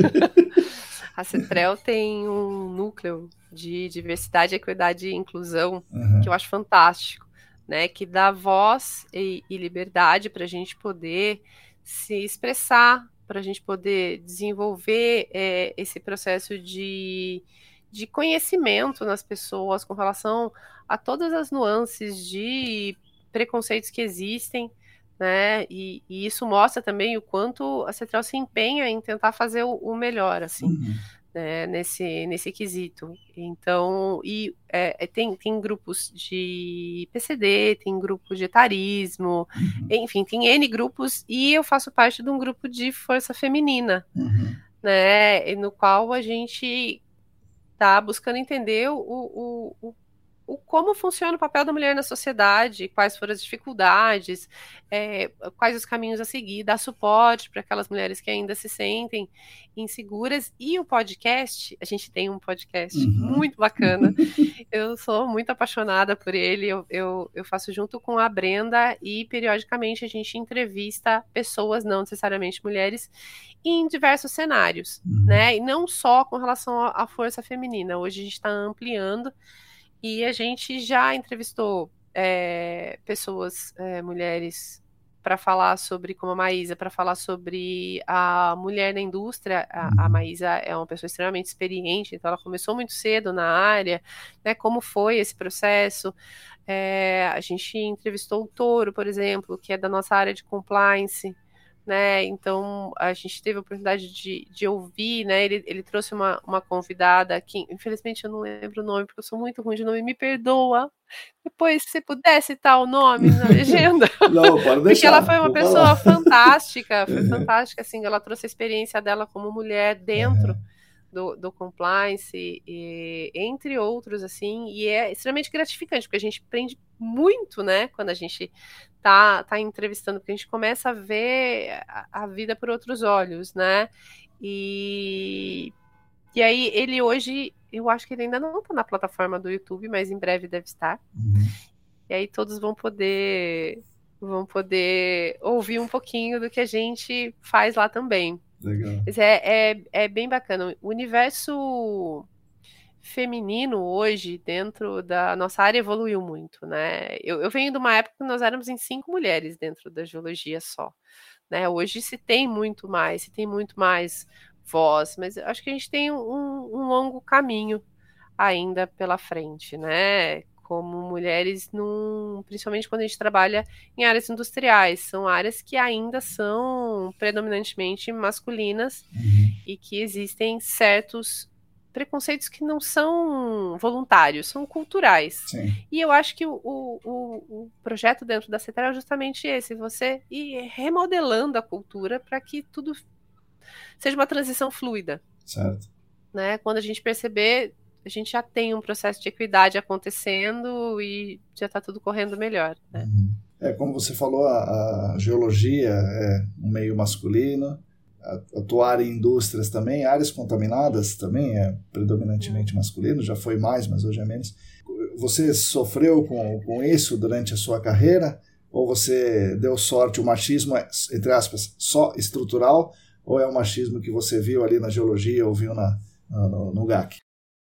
A Cetrel tem um núcleo de diversidade, equidade e inclusão que eu acho fantástico, né? Que dá voz e liberdade para a gente poder se expressar, para a gente poder desenvolver esse processo de conhecimento nas pessoas com relação a todas as nuances de preconceitos que existem, né? E isso mostra também o quanto a Cetrel se empenha em tentar fazer o melhor, assim, né? Nesse quesito. Então, tem grupos de PCD, tem grupos de etarismo, enfim, tem N grupos, e eu faço parte de um grupo de força feminina, né? No qual a gente tá buscando entender como funciona o papel da mulher na sociedade, quais foram as dificuldades, quais os caminhos a seguir, dar suporte para aquelas mulheres que ainda se sentem inseguras. E o podcast, a gente tem um podcast muito bacana, eu sou muito apaixonada por ele, eu faço junto com a Brenda e periodicamente a gente entrevista pessoas, não necessariamente mulheres, em diversos cenários, né? E não só com relação à força feminina, hoje a gente está ampliando. E a gente já entrevistou pessoas, mulheres, para falar sobre, como a Maísa, para falar sobre a mulher na indústria. A Maísa é uma pessoa extremamente experiente, então ela começou muito cedo na área, né? Como foi esse processo? A gente entrevistou o Toro, por exemplo, que é da nossa área de compliance, né? Então a gente teve a oportunidade de ouvir, né? Ele trouxe uma convidada que, infelizmente, eu não lembro o nome, porque eu sou muito ruim de nome, me perdoa. Depois, se puder citar o nome na legenda. Não, pode deixar. Porque ela foi uma pessoa fantástica, foi fantástica, assim, ela trouxe a experiência dela como mulher dentro do compliance, entre outros, assim, e é extremamente gratificante, porque a gente aprende muito, né, quando a gente tá entrevistando, porque a gente começa a ver a vida por outros olhos, né, e aí ele hoje, eu acho que ele ainda não tá na plataforma do YouTube, mas em breve deve estar, e aí todos vão poder ouvir um pouquinho do que a gente faz lá também. Legal. Mas é bem bacana. O universo feminino hoje, dentro da nossa área, evoluiu muito, né? Eu venho de uma época que nós éramos em 5 mulheres dentro da geologia só, né? Hoje se tem muito mais voz, mas eu acho que a gente tem um longo caminho ainda pela frente, né? Como mulheres, principalmente quando a gente trabalha em áreas industriais, são áreas que ainda são predominantemente masculinas e que existem certos preconceitos que não são voluntários, são culturais. Sim. E eu acho que o projeto dentro da Cetrel é justamente esse, você ir remodelando a cultura para que tudo seja uma transição fluida. Certo. Né? Quando a gente perceber, a gente já tem um processo de equidade acontecendo e já está tudo correndo melhor, né? Como você falou, a geologia é um meio masculino, atuar em indústrias também, áreas contaminadas também é predominantemente masculino, já foi mais, mas hoje é menos. Você sofreu com isso durante a sua carreira? Ou você deu sorte, o machismo é, entre aspas, só estrutural, ou é um machismo que você viu ali na geologia ou viu no GAC?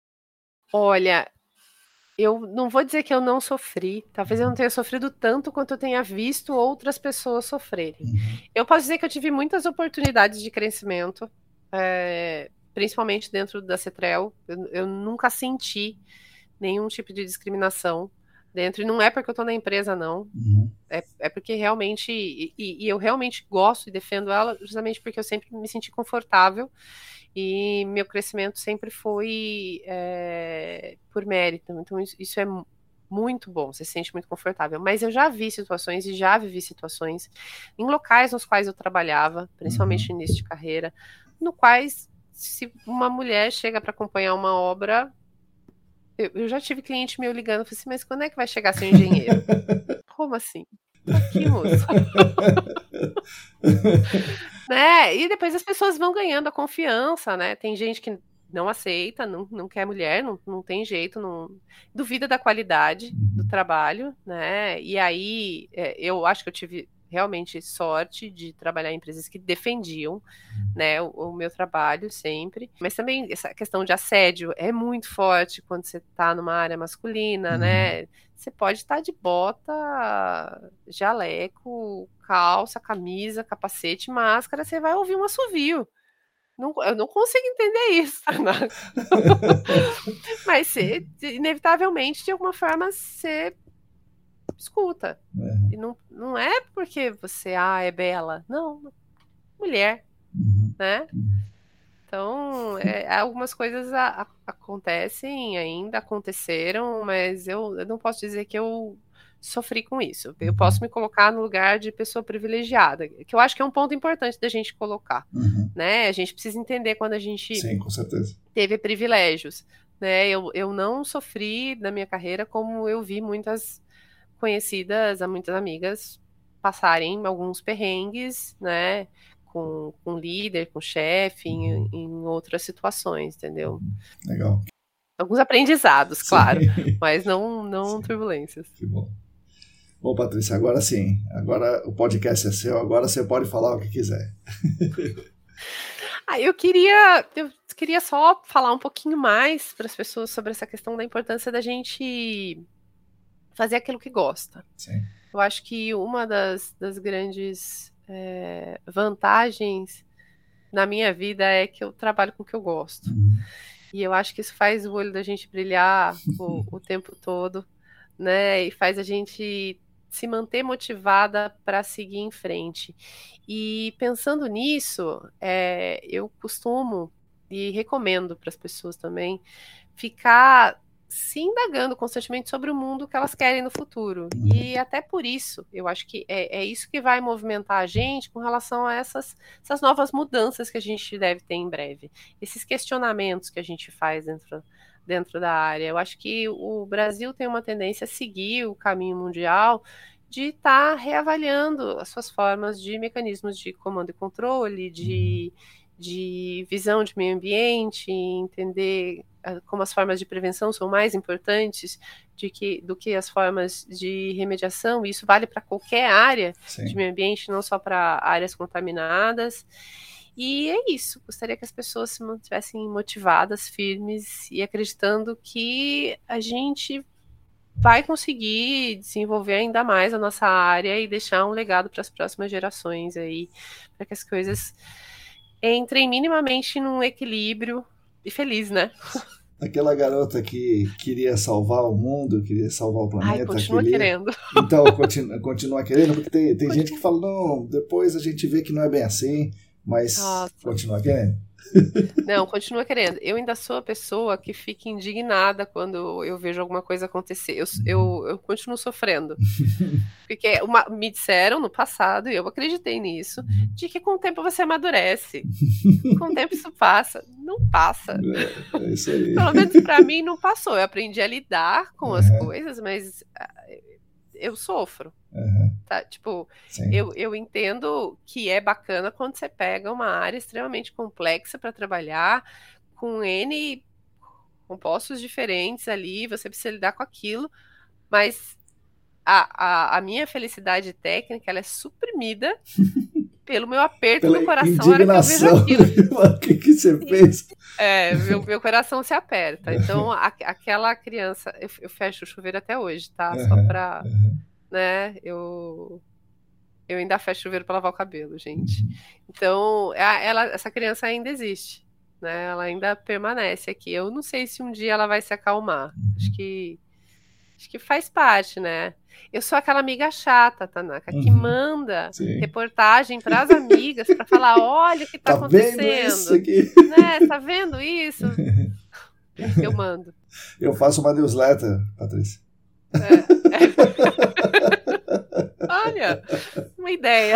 Olha, eu não vou dizer que eu não sofri, talvez eu não tenha sofrido tanto quanto eu tenha visto outras pessoas sofrerem. Eu posso dizer que eu tive muitas oportunidades de crescimento, principalmente dentro da Cetrel. Eu nunca senti nenhum tipo de discriminação dentro, e não é porque eu estou na empresa, não. É porque realmente, e eu realmente gosto e defendo ela justamente porque eu sempre me senti confortável. E meu crescimento sempre foi por mérito. Então isso é muito bom, você se sente muito confortável. Mas eu já vi situações e já vivi situações em locais nos quais eu trabalhava, principalmente no início de carreira, no quais, se uma mulher chega para acompanhar uma obra, eu já tive cliente meu ligando, eu falei assim, mas quando é que vai chegar seu engenheiro? Como assim? Tô aqui, moço. Né? E depois as pessoas vão ganhando a confiança, né? Tem gente que não aceita, não quer mulher, não tem jeito, não duvida da qualidade do trabalho, né? E aí eu acho que eu tive realmente sorte de trabalhar em empresas que defendiam, né, o meu trabalho sempre. Mas também essa questão de assédio é muito forte quando você está numa área masculina, né? Você pode estar de bota, jaleco, calça, camisa, capacete, máscara, você vai ouvir um assovio. Eu não consigo entender isso, né? Mas você, inevitavelmente, de alguma forma, você escuta. E não é porque você é bela. Não, mulher, né? Então, algumas coisas acontecem ainda, aconteceram, mas eu não posso dizer que eu sofri com isso. Eu posso me colocar no lugar de pessoa privilegiada, que eu acho que é um ponto importante da gente colocar, né? A gente precisa entender quando a gente Sim, com certeza. teve privilégios, né? Eu não sofri na minha carreira como eu vi muitas conhecidas, muitas amigas passarem alguns perrengues, né? Com líder, com chefe, em outras situações, entendeu? Legal. Alguns aprendizados, Sim. claro, mas não turbulências. Que bom. Bom, Patrícia, agora sim. Agora o podcast é seu, agora você pode falar o que quiser. Eu queria só falar um pouquinho mais para as pessoas sobre essa questão da importância da gente fazer aquilo que gosta. Sim. Eu acho que uma das grandes vantagens na minha vida é que eu trabalho com o que eu gosto. E eu acho que isso faz o olho da gente brilhar o tempo todo, né? E faz a gente se manter motivada para seguir em frente. E pensando nisso, eu costumo e recomendo para as pessoas também ficar se indagando constantemente sobre o mundo que elas querem no futuro. E até por isso, eu acho que é isso que vai movimentar a gente com relação a essas novas mudanças que a gente deve ter em breve. Esses questionamentos que a gente faz dentro da área. Eu acho que o Brasil tem uma tendência a seguir o caminho mundial de estar reavaliando as suas formas de mecanismos de comando e controle, de visão de meio ambiente, entender como as formas de prevenção são mais importantes do que as formas de remediação, e isso vale para qualquer área de meio ambiente, não só para áreas contaminadas. E é isso, gostaria que as pessoas se mantivessem motivadas, firmes e acreditando que a gente vai conseguir desenvolver ainda mais a nossa área e deixar um legado para as próximas gerações aí, para que as coisas entrem minimamente num equilíbrio e feliz, né? Aquela garota que queria salvar o mundo, queria salvar o planeta. Continua querendo. Então, continua querendo, porque tem gente que fala, não, depois a gente vê que não é bem assim, mas continua querendo. Não, continua querendo. Eu ainda sou a pessoa que fica indignada quando eu vejo alguma coisa acontecer. Eu continuo sofrendo. Porque me disseram no passado, e eu acreditei nisso, de que com o tempo você amadurece. Com o tempo isso passa. Não passa. É isso aí. Pelo menos pra mim não passou. Eu aprendi a lidar com as coisas, mas eu sofro. Tá? Tipo, eu entendo que é bacana quando você pega uma área extremamente complexa para trabalhar, com N compostos diferentes ali, você precisa lidar com aquilo, mas a minha felicidade técnica ela é suprimida pelo meu aperto no coração na hora que eu vejo aquilo. O que você fez? Meu coração se aperta. Então, aquela criança, eu fecho o chuveiro até hoje, tá? Só pra... né? Eu ainda fecho o chuveiro para lavar o cabelo, gente. Então, essa criança ainda existe, né? Ela ainda permanece aqui. Eu não sei se um dia ela vai se acalmar. Acho que faz parte, né? Eu sou aquela amiga chata, Tanaka, que manda reportagem para as amigas para falar, olha o que tá acontecendo. Vendo isso aqui? Né? Tá vendo isso? Eu mando. Eu faço uma newsletter, Patrícia. Olha, uma ideia.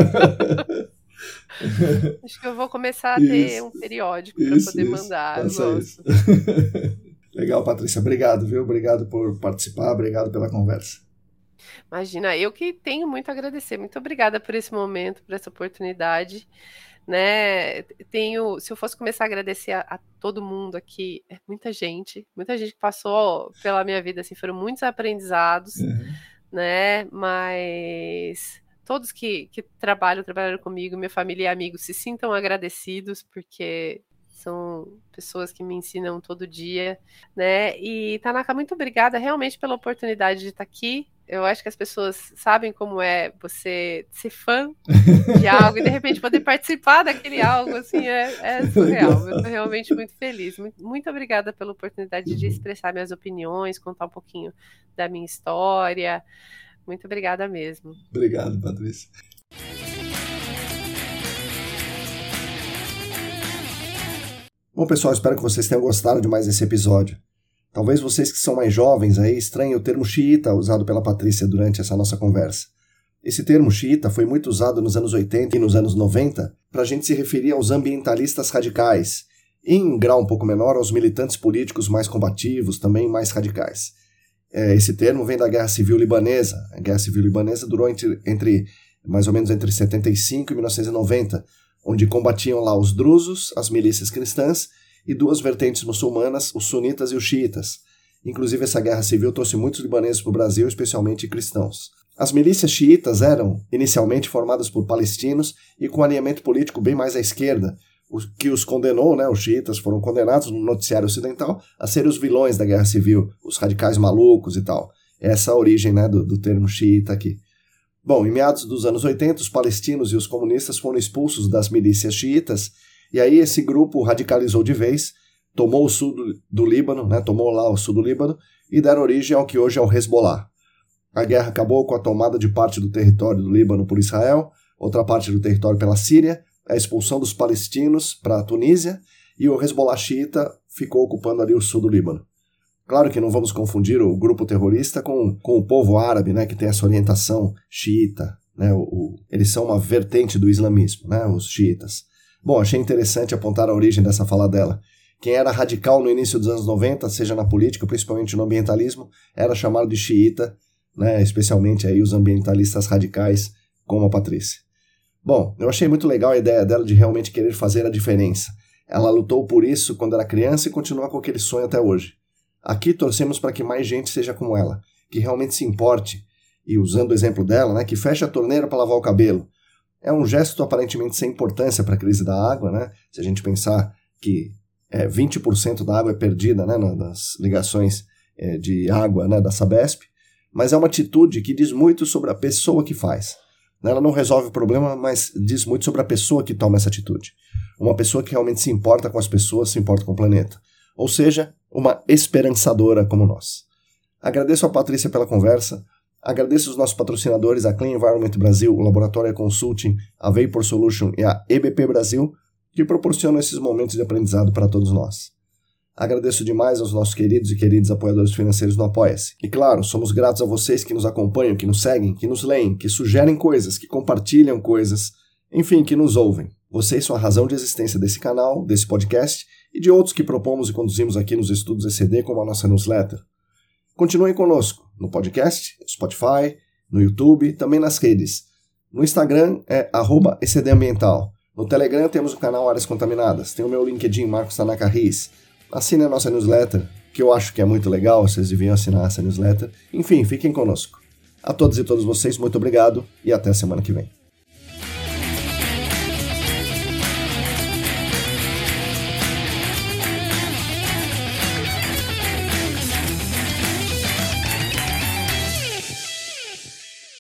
Acho que eu vou começar a ter um periódico para poder mandar. Legal, Patrícia. Obrigado, viu? Obrigado por participar, obrigado pela conversa. Imagina, eu que tenho muito a agradecer. Muito obrigada por esse momento, por essa oportunidade, né? Se eu fosse começar a agradecer a todo mundo aqui, é muita gente que passou pela minha vida, assim, foram muitos aprendizados, né? Mas todos que trabalharam comigo, minha família e amigos, se sintam agradecidos, porque são pessoas que me ensinam todo dia, né? E, Tanaka, muito obrigada realmente pela oportunidade de estar aqui. Eu acho que as pessoas sabem como é você ser fã de algo e de repente poder participar daquele algo, assim, é surreal. Eu estou realmente muito feliz. Muito obrigada pela oportunidade de expressar minhas opiniões, contar um pouquinho da minha história. Muito obrigada mesmo. Obrigado, Patrícia. Bom, pessoal, espero que vocês tenham gostado de mais esse episódio. Talvez vocês que são mais jovens aí estranhem o termo xiita usado pela Patrícia durante essa nossa conversa. Esse termo xiita foi muito usado nos anos 80 e nos anos 90 para a gente se referir aos ambientalistas radicais, e em grau um pouco menor aos militantes políticos mais combativos, também mais radicais. Esse termo vem da Guerra Civil Libanesa. A Guerra Civil Libanesa durou mais ou menos entre 75 e 1990, onde combatiam lá os drusos, as milícias cristãs, e duas vertentes muçulmanas, os sunitas e os xiitas. Inclusive, essa guerra civil trouxe muitos libaneses para o Brasil, especialmente cristãos. As milícias xiitas eram, inicialmente, formadas por palestinos e com alinhamento político bem mais à esquerda, o que os condenou, né, os xiitas foram condenados no noticiário ocidental a serem os vilões da guerra civil, os radicais malucos e tal. Essa é a origem, né, do termo xiita aqui. Bom, em meados dos anos 80, os palestinos e os comunistas foram expulsos das milícias xiitas, e aí esse grupo radicalizou de vez, tomou o sul do Líbano, né, tomou lá o sul do Líbano, e deram origem ao que hoje é o Hezbollah. A guerra acabou com a tomada de parte do território do Líbano por Israel, outra parte do território pela Síria, a expulsão dos palestinos para a Tunísia, e o Hezbollah xiita ficou ocupando ali o sul do Líbano. Claro que não vamos confundir o grupo terrorista com o povo árabe, né, que tem essa orientação xiita, né, eles são uma vertente do islamismo, né, os xiitas. Bom, achei interessante apontar a origem dessa fala dela. Quem era radical no início dos anos 90, seja na política, principalmente no ambientalismo, era chamado de xiita, né, especialmente aí os ambientalistas radicais, como a Patrícia. Bom, eu achei muito legal a ideia dela de realmente querer fazer a diferença. Ela lutou por isso quando era criança e continua com aquele sonho até hoje. Aqui torcemos para que mais gente seja como ela, que realmente se importe, e usando o exemplo dela, né, que feche a torneira para lavar o cabelo. É um gesto aparentemente sem importância para a crise da água, né? Se a gente pensar que 20% da água é perdida, né, nas ligações de água, né, da Sabesp, mas é uma atitude que diz muito sobre a pessoa que faz. Ela não resolve o problema, mas diz muito sobre a pessoa que toma essa atitude. Uma pessoa que realmente se importa com as pessoas, se importa com o planeta. Ou seja, uma esperançadora como nós. Agradeço a Patrícia pela conversa, agradeço os nossos patrocinadores, a Clean Environment Brasil, o Laboratório Consulting, a Vapor Solution e a EBP Brasil, que proporcionam esses momentos de aprendizado para todos nós. Agradeço demais aos nossos queridos e queridas apoiadores financeiros no Apoia-se. E claro, somos gratos a vocês que nos acompanham, que nos seguem, que nos leem, que sugerem coisas, que compartilham coisas, enfim, que nos ouvem. Vocês são a razão de existência desse canal, desse podcast e de outros que propomos e conduzimos aqui nos estudos ECD, como a nossa newsletter. Continuem conosco no podcast, no Spotify, no YouTube, também nas redes. No Instagram é @ECDambiental. No Telegram temos o canal Áreas Contaminadas. Tem o meu LinkedIn, Marcos Tanaka Riz. Assine a nossa newsletter, que eu acho que é muito legal, vocês deviam assinar essa newsletter. Enfim, fiquem conosco. A todos e todas vocês, muito obrigado e até a semana que vem.